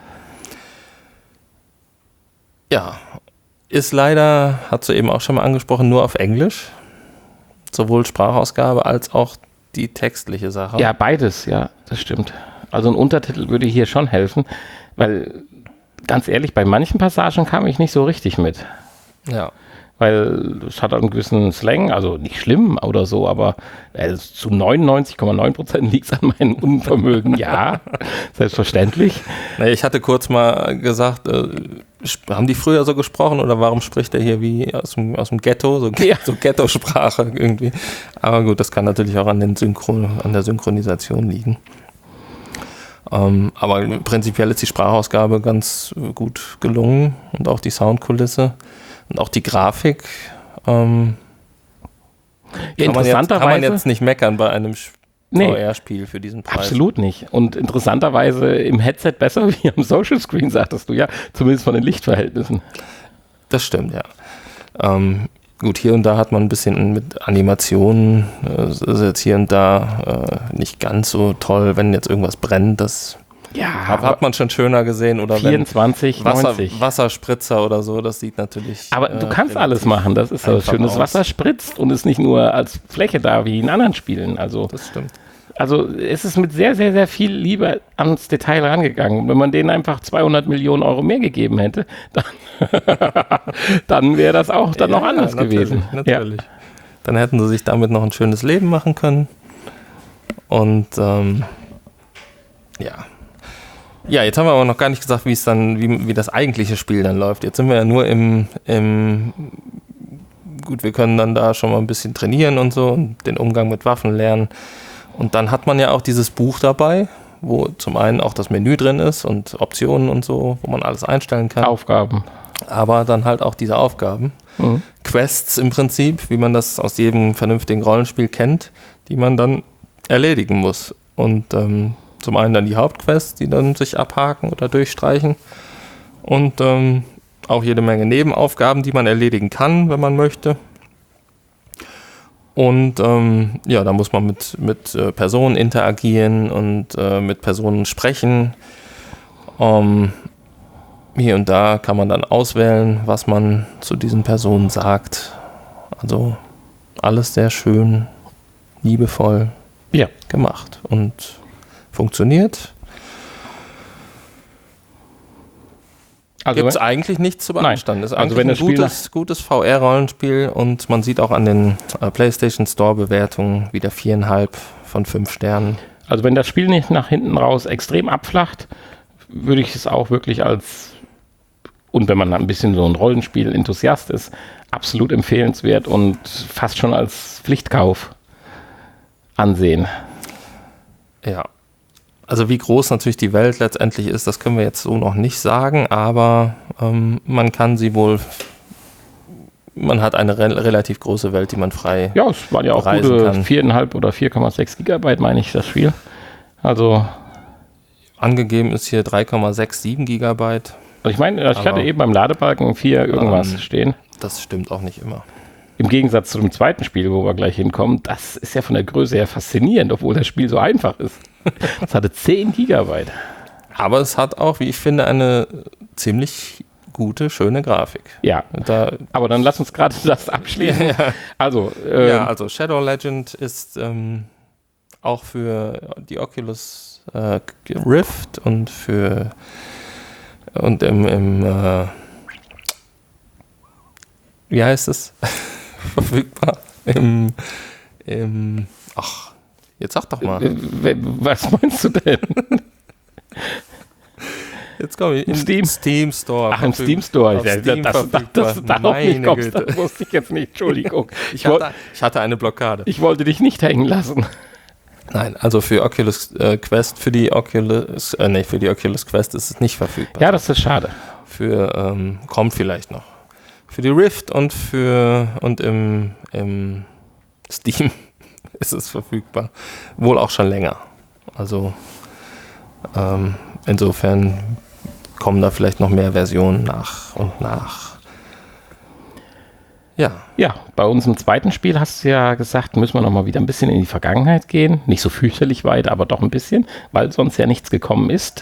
B: Ja, ist leider, hast du eben auch schon mal angesprochen, nur auf Englisch. Sowohl Sprachausgabe als auch die textliche Sache.
A: Ja, beides, ja, das stimmt. Also ein Untertitel würde hier schon helfen, weil, ganz ehrlich, bei manchen Passagen kam ich nicht so richtig mit.
B: Ja.
A: Weil es hat einen gewissen Slang, also nicht schlimm oder so, aber äh, zu neunundneunzig Komma neun Prozent liegt es an meinem Unvermögen. Ja, selbstverständlich.
B: Naja, ich hatte kurz mal gesagt, äh, haben die früher so gesprochen oder warum spricht er hier wie aus dem, aus dem Ghetto, so,
A: ja.
B: so Ghetto-Sprache irgendwie. Aber gut, das kann natürlich auch an, den Synchron, an der Synchronisation liegen. Ähm, aber prinzipiell ist die Sprachausgabe ganz gut gelungen und auch die Soundkulisse. Und auch die Grafik ähm,
A: ja,
B: kann, man jetzt, kann man jetzt
A: nicht
B: nicht meckern bei einem V R-Spiel nee, für diesen Preis.
A: Absolut nicht. Und interessanterweise im Headset besser wie am Social Screen, sagtest du ja, zumindest von den Lichtverhältnissen.
B: Das stimmt, ja. Ähm, gut, hier und da hat man ein bisschen mit Animationen, äh, ist jetzt hier und da äh, nicht ganz so toll, wenn jetzt irgendwas brennt, das...
A: Ja,
B: hat, hat man schon schöner gesehen oder
A: vierundzwanzig,
B: Wasser,
A: neunzig.
B: Wasserspritzer oder so, das sieht natürlich.
A: Aber äh, du kannst alles machen, das ist das Schöne. Das Wasser spritzt und ist nicht nur als Fläche da wie in anderen Spielen. Also,
B: das stimmt.
A: Also es ist mit sehr, sehr, sehr viel Liebe ans Detail rangegangen. Wenn man denen einfach zweihundert Millionen Euro mehr gegeben hätte, dann, dann wäre das auch dann ja, noch anders
B: natürlich,
A: gewesen.
B: Natürlich. Ja. Dann hätten sie sich damit noch ein schönes Leben machen können. Und ähm, ja. Ja, jetzt haben wir aber noch gar nicht gesagt, wie es dann, wie, wie das eigentliche Spiel dann läuft. Jetzt sind wir ja nur im, im, gut, wir können dann da schon mal ein bisschen trainieren und so und den Umgang mit Waffen lernen Und dann hat man ja auch dieses Buch dabei, wo zum einen auch das Menü drin ist und Optionen und so, wo man alles einstellen kann.
A: Aufgaben.
B: Aber dann halt auch diese Aufgaben. Mhm. Quests im Prinzip, wie man das aus jedem vernünftigen Rollenspiel kennt, die man dann erledigen muss. Und ähm, zum einen dann die Hauptquests, die dann sich abhaken oder durchstreichen. Und ähm, auch jede Menge Nebenaufgaben, die man erledigen kann, wenn man möchte. Und ähm, ja, da muss man mit, mit äh, Personen interagieren und äh, mit Personen sprechen. Um, hier und da kann man dann auswählen, was man zu diesen Personen sagt. Also alles sehr schön, liebevoll
A: ja.
B: gemacht und funktioniert. Also gibt es eigentlich nichts zu beanstanden. Ist
A: also wenn
B: ein
A: das Spiel
B: gutes, gutes V R-Rollenspiel und man sieht auch an den äh, PlayStation Store-Bewertungen wieder viereinhalb von fünf Sternen.
A: Also wenn das Spiel nicht nach hinten raus extrem abflacht, würde ich es auch wirklich als, und wenn man ein bisschen so ein Rollenspiel-Enthusiast ist, absolut empfehlenswert und fast schon als Pflichtkauf ansehen.
B: Ja. Also wie groß natürlich die Welt letztendlich ist, das können wir jetzt so noch nicht sagen, aber ähm, man kann sie wohl, man hat eine re- relativ große Welt, die man frei
A: Ja, es waren ja auch gute vier Komma fünf oder vier Komma sechs Gigabyte, meine ich, das Spiel. Also
B: angegeben ist hier drei Komma sechsundsiebzig Gigabyte.
A: Also ich meine, ich hatte eben beim Ladebalken vier irgendwas ähm, stehen.
B: Das stimmt auch nicht immer.
A: Im Gegensatz zu dem zweiten Spiel, wo wir gleich hinkommen, das ist ja von der Größe her faszinierend, obwohl das Spiel so einfach ist. Das hatte zehn Gigabyte.
B: Aber es hat auch, wie ich finde, eine ziemlich gute, schöne Grafik.
A: Ja, da, aber dann lass uns gerade das abschließen.
B: Ja,
A: also, ähm,
B: ja, also Shadow Legend ist ähm, auch für die Oculus äh, Rift und für und im, im äh, wie heißt es? verfügbar im, im ach, jetzt sag doch mal.
A: Was meinst du denn?
B: Jetzt komme ich. Im
A: Steam?
B: Steam Store.
A: Ach, im Steam Store. Ja,
B: Steam
A: das, das, das, das darauf nicht kommst, das wusste ich jetzt nicht. Entschuldigung.
B: ich, hatte, ich hatte eine Blockade.
A: Ich wollte dich nicht hängen lassen.
B: Nein, also für Oculus äh, Quest, für die Oculus, äh, nee, für die Oculus Quest ist es nicht verfügbar.
A: Ja, das ist schade.
B: Für, ähm, kommt vielleicht noch. Für die Rift und für, und im, im Steam ist es verfügbar. Wohl auch schon länger. Also, ähm, insofern kommen da vielleicht noch mehr Versionen nach und nach. Ja.
A: Ja, bei unserem zweiten Spiel hast du ja gesagt, müssen wir noch mal wieder ein bisschen in die Vergangenheit gehen. Nicht so fürchterlich weit, aber doch ein bisschen, weil sonst ja nichts gekommen ist.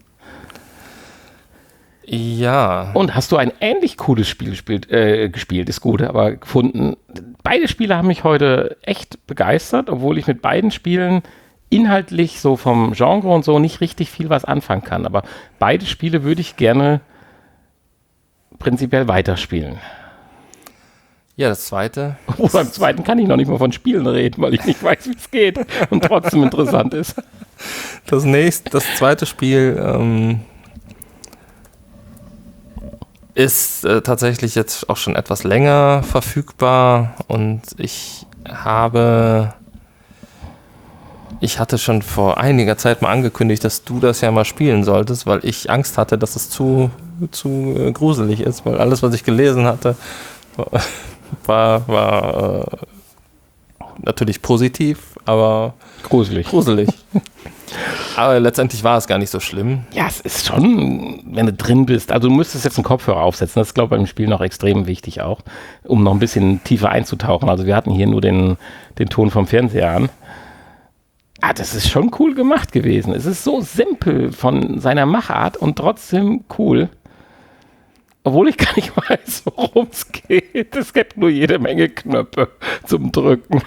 B: Ja.
A: Und hast du ein ähnlich cooles Spiel gespielt, äh, gespielt, ist gut, aber gefunden. Beide Spiele haben mich heute echt begeistert, obwohl ich mit beiden Spielen inhaltlich so vom Genre und so nicht richtig viel was anfangen kann. Aber beide Spiele würde ich gerne prinzipiell weiterspielen.
B: Ja, das zweite.
A: Oh, beim zweiten kann ich noch nicht mal von Spielen reden, weil ich nicht weiß, wie es geht und trotzdem interessant ist.
B: Das nächste, das zweite Spiel ähm, ist äh, tatsächlich jetzt auch schon etwas länger verfügbar und ich habe, ich hatte schon vor einiger Zeit mal angekündigt, dass du das ja mal spielen solltest, weil ich Angst hatte, dass es zu, zu äh, gruselig ist, weil alles, was ich gelesen hatte, war, war äh, natürlich positiv, aber
A: gruselig.
B: gruselig. Aber letztendlich war es gar nicht so schlimm.
A: Ja, es ist schon, wenn du drin bist, also du müsstest jetzt einen Kopfhörer aufsetzen, das ist, glaube ich, beim Spiel noch extrem wichtig auch, um noch ein bisschen tiefer einzutauchen. Also wir hatten hier nur den, den Ton vom Fernseher an. Ah, das ist schon cool gemacht gewesen. Es ist so simpel von seiner Machart und trotzdem cool. Obwohl ich gar nicht weiß, worum es geht. Es gibt nur jede Menge Knöpfe zum Drücken.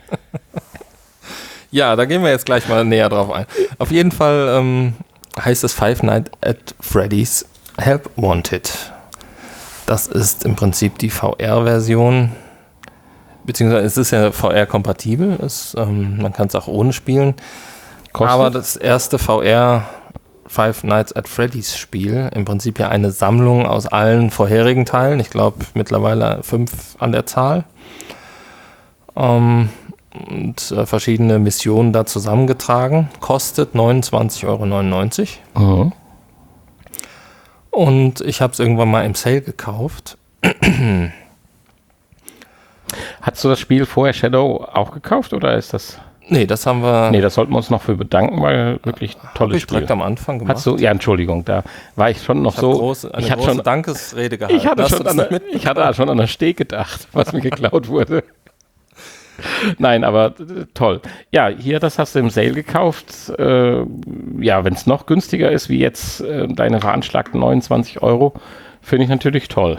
B: Ja, da gehen wir jetzt gleich mal näher drauf ein. Auf jeden Fall ähm, heißt es Five Nights at Freddy's Help Wanted. Das ist im Prinzip die V R-Version, beziehungsweise es ist ja V R-kompatibel, ähm, man kann es auch ohne spielen. Kostet? Aber das erste V R Five Nights at Freddy's Spiel, im Prinzip ja eine Sammlung aus allen vorherigen Teilen, ich glaube mittlerweile fünf an der Zahl. Ähm, und äh, verschiedene Missionen da zusammengetragen. Kostet neunundzwanzig Euro neunundneunzig.
A: Mhm.
B: Und ich habe es irgendwann mal im Sale gekauft.
A: Hast du das Spiel vorher Shadow auch gekauft oder ist das?
B: Nee, das haben wir.
A: Nee, das sollten wir uns noch für bedanken, weil wirklich tolles
B: ich
A: Spiel.
B: direkt am Anfang gemacht.
A: Hast du, ja, Entschuldigung, da war ich schon noch
B: ich
A: so.
B: Groß, eine
A: ich hatte
B: große
A: schon,
B: Dankesrede gehalten.
A: ich hatte,
B: Hast
A: schon an der, ich hatte schon an der Steg gedacht, was mir geklaut wurde. Nein, aber äh, toll. Ja, hier, das hast du im Sale gekauft. Äh, ja, wenn es noch günstiger ist, wie jetzt äh, deine veranschlagten neunundzwanzig Euro, finde ich natürlich toll.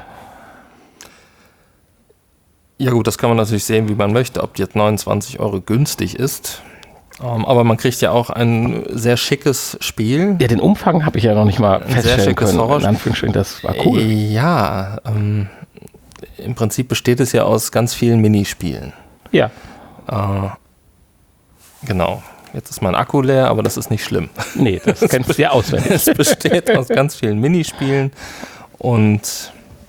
B: Ja gut, das kann man natürlich sehen, wie man möchte, ob jetzt neunundzwanzig Euro günstig ist. Um, aber man kriegt ja auch ein sehr schickes Spiel.
A: Ja, den Umfang habe ich ja noch nicht mal
B: Ein sehr
A: feststellen
B: schickes
A: können.
B: Horrorspiel.
A: In Anführungsstrichen, das war cool.
B: Ja, ähm, im Prinzip besteht es ja aus ganz vielen Minispielen.
A: Ja.
B: Äh, genau. Jetzt ist mein Akku leer, aber das ist nicht schlimm.
A: Nee, das kennst du ja auswendig.
B: Es besteht aus ganz vielen Minispielen und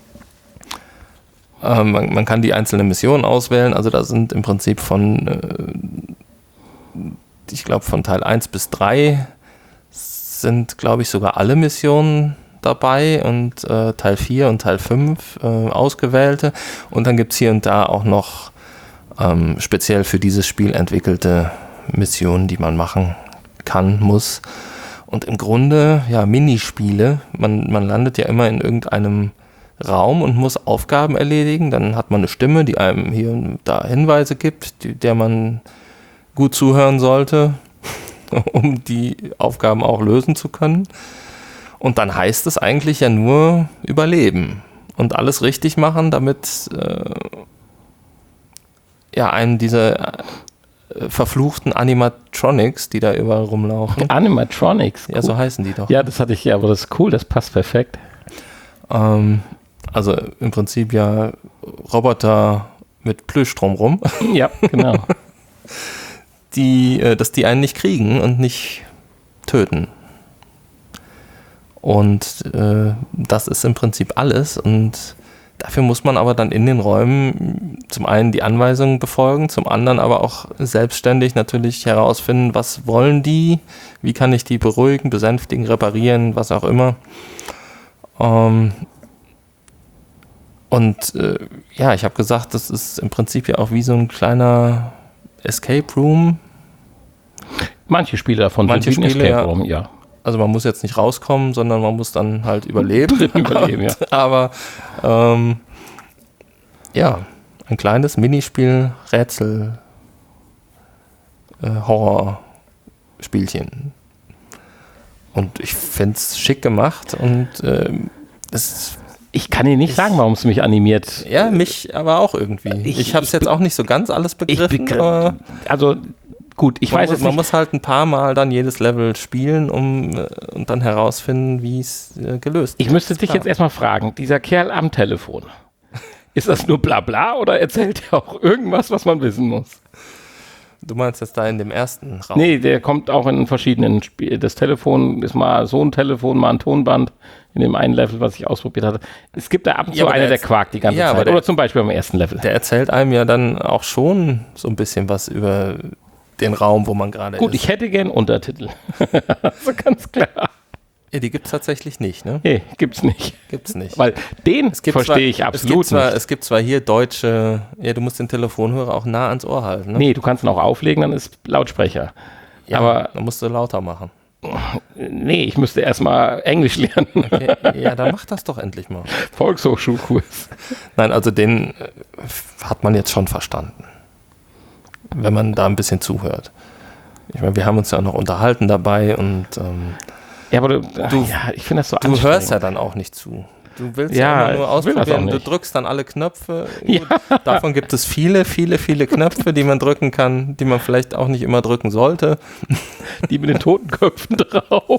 B: äh, man, man kann die einzelnen Missionen auswählen. Also da sind im Prinzip von, äh, ich glaube von Teil eins bis drei sind, glaube ich, sogar alle Missionen dabei und äh, Teil vier und Teil fünf äh, ausgewählte. Und dann gibt es hier und da auch noch ähm, speziell für dieses Spiel entwickelte Missionen, die man machen kann, muss. Und im Grunde, ja, Minispiele. Man, man landet ja immer in irgendeinem Raum und muss Aufgaben erledigen. Dann hat man eine Stimme, die einem hier und da Hinweise gibt, die, der man gut zuhören sollte, um die Aufgaben auch lösen zu können. Und dann heißt es eigentlich ja nur überleben und alles richtig machen, damit äh, ja einen dieser äh, verfluchten Animatronics, die da überall rumlaufen.
A: Animatronics.
B: Ja, so heißen die doch.
A: Ja, das hatte ich ja, aber das ist cool, das passt perfekt.
B: Ähm, also im Prinzip ja Roboter mit Plüsch drumrum,
A: Ja, genau.
B: die, äh, dass die einen nicht kriegen und nicht töten. Und äh, das ist im Prinzip alles. Und dafür muss man aber dann in den Räumen zum einen die Anweisungen befolgen, zum anderen aber auch selbstständig natürlich herausfinden, was wollen die, wie kann ich die beruhigen, besänftigen, reparieren, was auch immer. Ähm, und äh, ja, ich habe gesagt, das ist im Prinzip ja auch wie so ein kleiner Escape Room.
A: Manche Spiele davon
B: Manche
A: sind wie ein
B: Spiele,
A: Escape
B: ja.
A: Room, ja.
B: Also man muss jetzt nicht rauskommen, sondern man muss dann halt überleben.
A: Überleben, ja.
B: Aber ähm, ja, ein kleines Minispiel, Rätsel, äh, Horror-Spielchen. Und ich finde es schick gemacht und ähm, es
A: Ich kann dir nicht
B: Ich-
A: sagen, warum es mich animiert.
B: ja, mich aber auch irgendwie.
A: Ich-
B: Ich, habe es
A: ich
B: jetzt
A: be-
B: auch nicht so ganz alles
A: Ich
B: begriffen,
A: begr-
B: aber
A: also gut, ich
B: man,
A: weiß
B: muss,
A: jetzt
B: man
A: nicht.
B: muss halt ein paar Mal dann jedes Level spielen, um äh, und dann herausfinden, wie es äh, gelöst
A: Ich
B: wird.
A: müsste dich
B: Klar.
A: jetzt erstmal fragen, dieser Kerl am Telefon, ist das nur Blabla oder erzählt er auch irgendwas, was man wissen muss?
B: Du meinst jetzt da in dem ersten Raum?
A: Nee, der kommt auch in verschiedenen Spielen. Das Telefon ist mal so ein Telefon, mal ein Tonband in dem einen Level, was ich ausprobiert hatte. Es gibt da ab und
B: Ja,
A: zu
B: aber
A: einer,
B: der
A: der quakt die ganze
B: ja, aber
A: Zeit.
B: der-
A: Oder zum Beispiel beim ersten Level.
B: Der erzählt einem ja dann auch schon so ein bisschen was über den Raum, wo man gerade
A: Gut,
B: ist.
A: ich hätte gern Untertitel. so ganz klar.
B: Ja, die gibt es tatsächlich nicht, ne?
A: Nee, gibt's nicht.
B: Gibt's nicht.
A: Weil den
B: Es gibt zwar-
A: verstehe ich
B: es
A: absolut
B: gibt zwar,
A: nicht.
B: Es gibt zwar hier deutsche, ja, du musst den Telefonhörer auch nah ans Ohr halten, ne?
A: Nee, du kannst ihn auch auflegen, dann ist Lautsprecher.
B: Ja,
A: aber-
B: dann musst du lauter machen.
A: Nee, ich müsste erstmal Englisch lernen.
B: Okay, ja, dann mach das doch endlich mal.
A: Volkshochschulkurs.
B: Nein, also den äh, hat man jetzt schon verstanden. Wenn man da ein bisschen zuhört. Ich meine, wir haben uns ja auch noch unterhalten dabei und ähm,
A: Ja, aber du,
B: Du-
A: ja, ich finde das so
B: du
A: anstrengend.
B: hörst ja dann auch nicht zu. Du willst
A: Ja,
B: ja, immer nur
A: ich will das
B: ausprobieren.
A: auch
B: Du
A: nicht.
B: drückst dann alle Knöpfe.
A: Ja.
B: Gut, davon gibt es viele, viele, viele Knöpfe, die man drücken kann, die man vielleicht auch nicht immer drücken sollte.
A: Die mit den Totenköpfen drauf.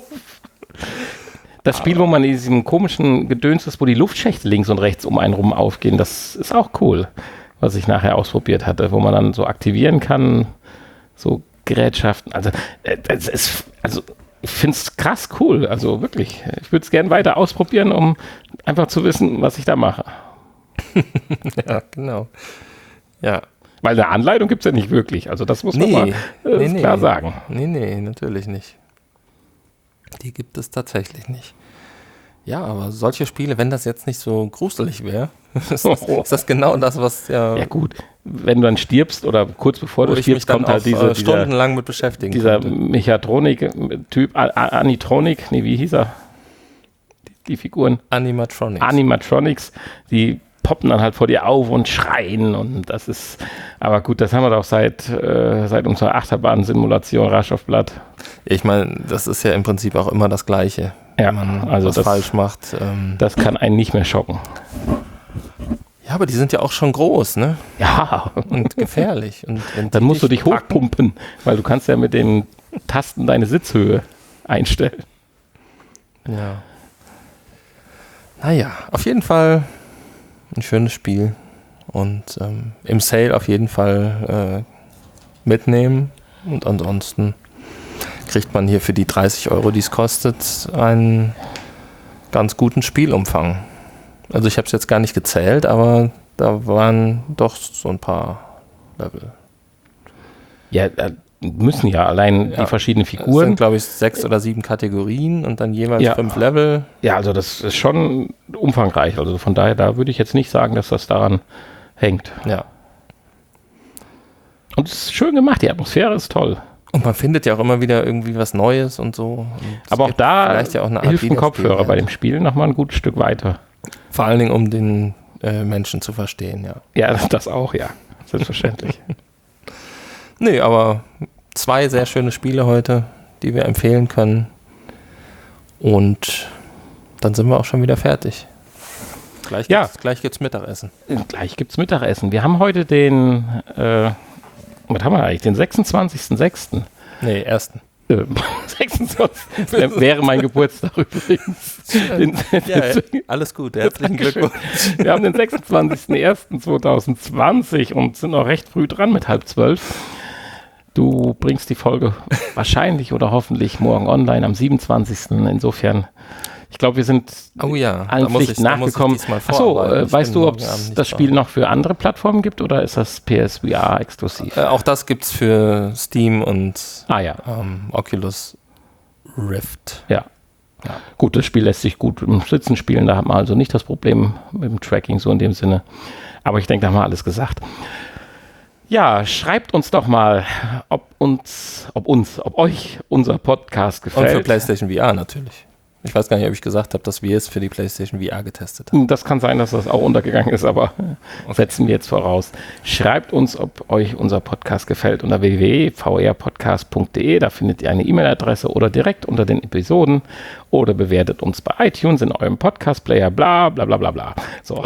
A: Das Spiel, wo man in diesem komischen Gedöns ist, wo die Luftschächte links und rechts um einen rum aufgehen, das ist auch cool, was ich nachher ausprobiert hatte, wo man dann so aktivieren kann, so Gerätschaften. Also, äh, das ist, also ich finde es krass cool, also wirklich. Ich würde es gerne weiter ausprobieren, um einfach zu wissen, was ich da mache.
B: Ja, genau. Ja.
A: Weil eine Anleitung gibt es ja nicht wirklich. Also das muss man
B: Nee,
A: mal äh,
B: nee, nee.
A: klar sagen.
B: Nee, nee, natürlich nicht. Die gibt es tatsächlich nicht. Ja, aber solche Spiele, wenn das jetzt nicht so gruselig wäre, ist, das- ist das genau das, was ja,
A: Ja gut, wenn du dann stirbst oder kurz bevor
B: wo
A: du
B: ich mich
A: stirbst,
B: dann
A: kommt
B: auch
A: halt diese,
B: äh,
A: dieser,
B: stundenlang mit beschäftigen
A: dieser
B: könnte.
A: Mechatronik-Typ, A- A- Anitronic, nee, wie hieß er? Die, die Figuren.
B: Animatronics.
A: Animatronics, die poppen dann halt vor dir auf und schreien und das ist, aber gut, das haben wir doch seit, äh, seit unserer Achterbahn-Simulation Rush of Blood.
B: Ich meine, das ist ja im Prinzip auch immer das Gleiche,
A: Ja,
B: wenn man
A: also
B: was
A: das-
B: falsch macht. Ähm,
A: Das kann einen nicht mehr schocken.
B: ja, aber die sind ja auch schon groß, ne?
A: Ja,
B: Und gefährlich. Und wenn
A: dann
B: die
A: musst du dich
B: packen-
A: hochpumpen, weil du kannst ja mit den Tasten deine Sitzhöhe einstellen.
B: Ja. Naja, auf jeden Fall ein schönes Spiel. Und ähm, im Sale auf jeden Fall äh, mitnehmen. Und ansonsten kriegt man hier für die dreißig Euro, die es kostet, einen ganz guten Spielumfang. Also ich habe es jetzt gar nicht gezählt, aber da waren doch so ein paar Level.
A: Ja, äh, müssen ja allein
B: Ja,
A: die verschiedenen
B: Es sind,
A: Figuren.
B: glaube ich, sechs oder sieben Kategorien und dann jeweils
A: Ja.
B: fünf Level.
A: Ja, also das ist schon umfangreich. Also von daher, da würde ich jetzt nicht sagen, dass das daran hängt.
B: Ja.
A: Und es ist schön gemacht, die Atmosphäre ist toll.
B: Und man findet ja auch immer wieder irgendwie was Neues und so. Und es
A: Aber auch
B: gibt
A: da
B: vielleicht ja auch eine Art
A: hilft ein
B: Wiederspielwert.
A: Kopfhörer bei dem Spiel nochmal ein gutes Stück weiter.
B: Vor allen Dingen, um den äh, Menschen zu verstehen, ja.
A: Ja, das auch, ja. Selbstverständlich.
B: Nee, aber zwei sehr schöne Spiele heute, die wir empfehlen können. Und dann sind wir auch schon wieder fertig. Gleich
A: Ja.
B: gibt's, gleich gibt's Mittagessen.
A: Gleich gibt's Mittagessen. Wir haben heute den, äh, was haben wir eigentlich? Den sechsundzwanzigsten sechsten
B: Nee, ersten.
A: Äh, sechsundzwanzig Wär- wäre mein Geburtstag übrigens. Den,
B: Ja, alles gut. Herzlichen Glückwunsch.
A: Wir haben den sechsundzwanzigsten ersten zweitausendzwanzig und sind noch recht früh dran mit halb zwölf. Du bringst die Folge wahrscheinlich oder hoffentlich morgen online am siebenundzwanzigsten Insofern, ich glaube, wir sind
B: Oh ja,
A: allen Pflichten nachgekommen. Achso, äh, weißt du, ob es das Spiel noch für andere Plattformen gibt oder ist das P S V R exklusiv?
B: Äh, auch das gibt's für Steam und
A: Ah ja,
B: ähm, Oculus Rift.
A: ja. Gut, das Spiel lässt sich gut im Sitzen spielen, da hat man also nicht das Problem mit dem Tracking so in dem Sinne. Aber ich denke, da haben wir alles gesagt. Ja, schreibt uns doch mal, ob uns, ob uns, ob euch unser Podcast
B: Und für
A: gefällt.
B: PlayStation V R natürlich. Ich weiß gar nicht, ob ich gesagt habe, dass wir es für die PlayStation V R getestet haben.
A: Das kann sein, dass das auch untergegangen ist, aber setzen wir jetzt voraus. Schreibt uns, ob euch unser Podcast gefällt unter w w w punkt v r podcast punkt d e. Da findet ihr eine E-Mail-Adresse oder direkt unter den Episoden oder bewertet uns bei iTunes in eurem Podcast-Player, bla bla bla bla bla. So.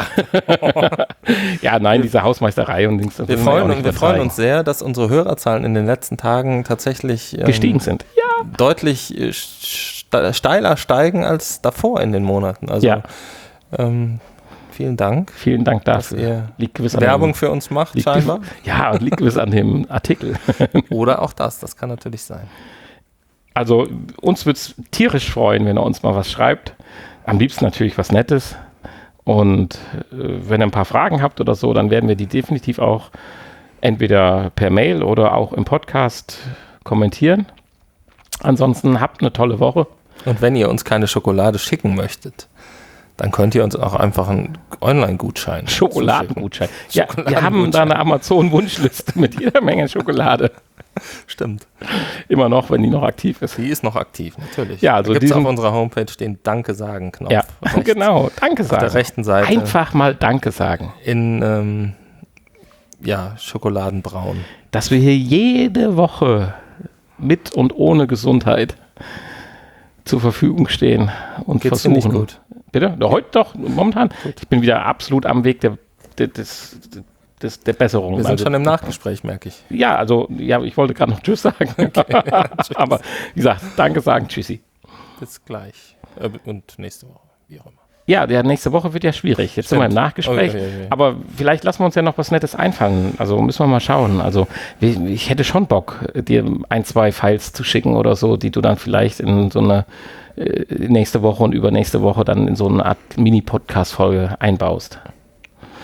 A: Ja, nein, diese Hausmeisterei und Dings. das
B: Wir
A: will man ja auch
B: freuen,
A: nicht
B: uns, wir freuen
A: übertreiben.
B: uns sehr, dass unsere Hörerzahlen in den letzten Tagen tatsächlich ähm,
A: Gestiegen sind. Ja.
B: deutlich äh, ste- steiler steigen als davor in den Monaten. Also
A: Ja.
B: ähm, vielen Dank,
A: Vielen Dank
B: dass
A: dafür.
B: ihr
A: Liegt gewiss an
B: Werbung
A: dem,
B: für uns macht,
A: liegt
B: scheinbar.
A: Ja, liegt gewiss an dem Artikel.
B: Oder auch das, das kann natürlich sein.
A: Also uns würde es tierisch freuen, wenn er uns mal was schreibt. Am liebsten natürlich was Nettes. Und äh, wenn ihr ein paar Fragen habt oder so, dann werden wir die definitiv auch entweder per Mail oder auch im Podcast kommentieren. Ansonsten habt eine tolle Woche.
B: Und wenn ihr uns keine Schokolade schicken möchtet, dann könnt ihr uns auch einfach einen Online-Gutschein
A: Schokoladengutschein. Ja, wir
B: Schokoladengutschein.
A: haben da eine Amazon-Wunschliste mit jeder Menge Schokolade.
B: zuschicken. Stimmt.
A: Immer noch, wenn die noch aktiv ist.
B: Die ist noch aktiv, natürlich.
A: Ja, also
B: da gibt es
A: diesen-
B: auf unserer Homepage den Danke-Sagen-Knopf.
A: Ja,
B: rechts
A: genau. Danke
B: Auf der
A: sagen.
B: rechten Seite
A: Einfach mal Danke sagen.
B: in ähm, ja, Schokoladenbraun.
A: Dass wir hier jede Woche mit und ohne Gesundheit zur Verfügung stehen und
B: Geht's dir
A: versuchen.
B: nicht gut?
A: Bitte? Ja, heute doch, momentan. Ich bin wieder absolut am Weg der, der, des, des, der Besserung.
B: Wir sind
A: Also,
B: schon im Nachgespräch, merke ich.
A: ja, also, ja, ich wollte gerade noch Tschüss sagen. Aber wie gesagt, Danke sagen, Tschüssi.
B: Bis gleich. Äh, und nächste Woche, wie auch immer.
A: Ja, der nächste Woche wird ja schwierig. Jetzt sind wir im
B: Stimmt.
A: Nachgespräch.
B: Oh, ja, ja, ja.
A: Aber vielleicht lassen wir uns ja noch was Nettes einfallen. Also müssen wir mal schauen. Also wie- ich hätte schon Bock, dir ein, zwei Files zu schicken oder so, die du dann vielleicht in so eine äh, nächste Woche und übernächste Woche dann in so eine Art Mini-Podcast-Folge einbaust.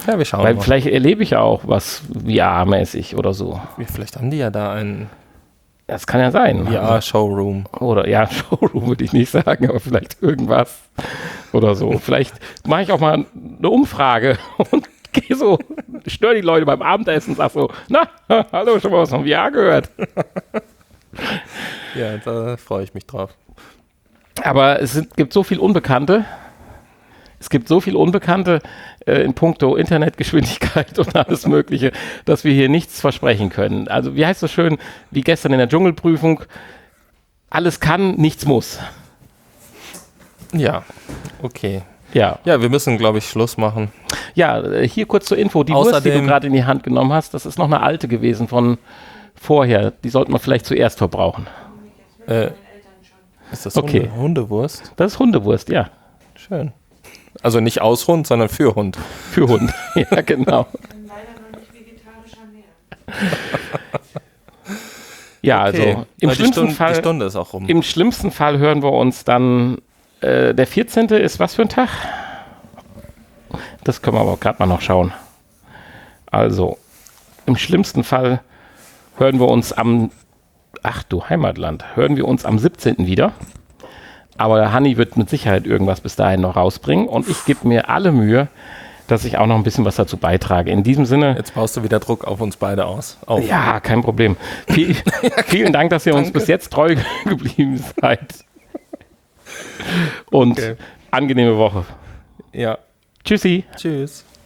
B: Ja, wir schauen
A: Weil
B: mal.
A: vielleicht erlebe ich ja auch was V R-mäßig oder so.
B: Vielleicht haben die ja da einen
A: Das kann ja sein.
B: V R-Showroom.
A: Oder ja, Showroom würde ich nicht sagen, aber vielleicht irgendwas oder so. Vielleicht mache ich auch mal eine Umfrage und gehe so, störe die Leute beim Abendessen und sag so, na, hallo, schon mal was von V R gehört.
B: Ja, da freue ich mich drauf.
A: Aber es sind, gibt so viel Unbekannte. Es gibt so viel Unbekannte äh, in puncto Internetgeschwindigkeit und alles Mögliche, dass wir hier nichts versprechen können. Also wie heißt das schön, wie gestern in der Dschungelprüfung, alles kann, nichts muss.
B: Ja, okay.
A: Ja,
B: Ja, wir müssen, glaube ich, Schluss machen.
A: ja äh, hier kurz zur Info, die Wurst, die
B: Außerdem-
A: du gerade in die Hand genommen hast, das ist noch eine alte gewesen von vorher. Die sollten wir vielleicht zuerst verbrauchen.
B: Äh, ist das
A: Okay.
B: Hunde, Hundewurst?
A: Das ist Hundewurst, ja.
B: Schön. Also nicht aus Hund, sondern für Hund.
A: Für Hund. Ja, genau.
C: bin leider noch nicht vegetarisch ernährt.
A: Ja,
B: Okay.
A: also im
B: Na, die
A: schlimmsten
B: Stunde,
A: Fall...
B: Die Stunde ist auch rum.
A: Im schlimmsten Fall hören wir uns dann, äh, der vierzehnte ist was für ein Tag? Das können wir aber gerade mal noch schauen. Also, im schlimmsten Fall hören wir uns am, ach du Heimatland, hören wir uns am siebzehnten wieder. Aber Hanni wird mit Sicherheit irgendwas bis dahin noch rausbringen und ich gebe mir alle Mühe, dass ich auch noch ein bisschen was dazu beitrage. In diesem Sinne,
B: Jetzt baust du wieder Druck auf uns beide aus. Auf.
A: ja, kein Problem. Viel, vielen Dank, dass ihr uns
B: Danke.
A: bis jetzt treu geblieben seid. Und
B: Okay.
A: angenehme Woche.
B: Ja.
A: Tschüssi.
B: Tschüss.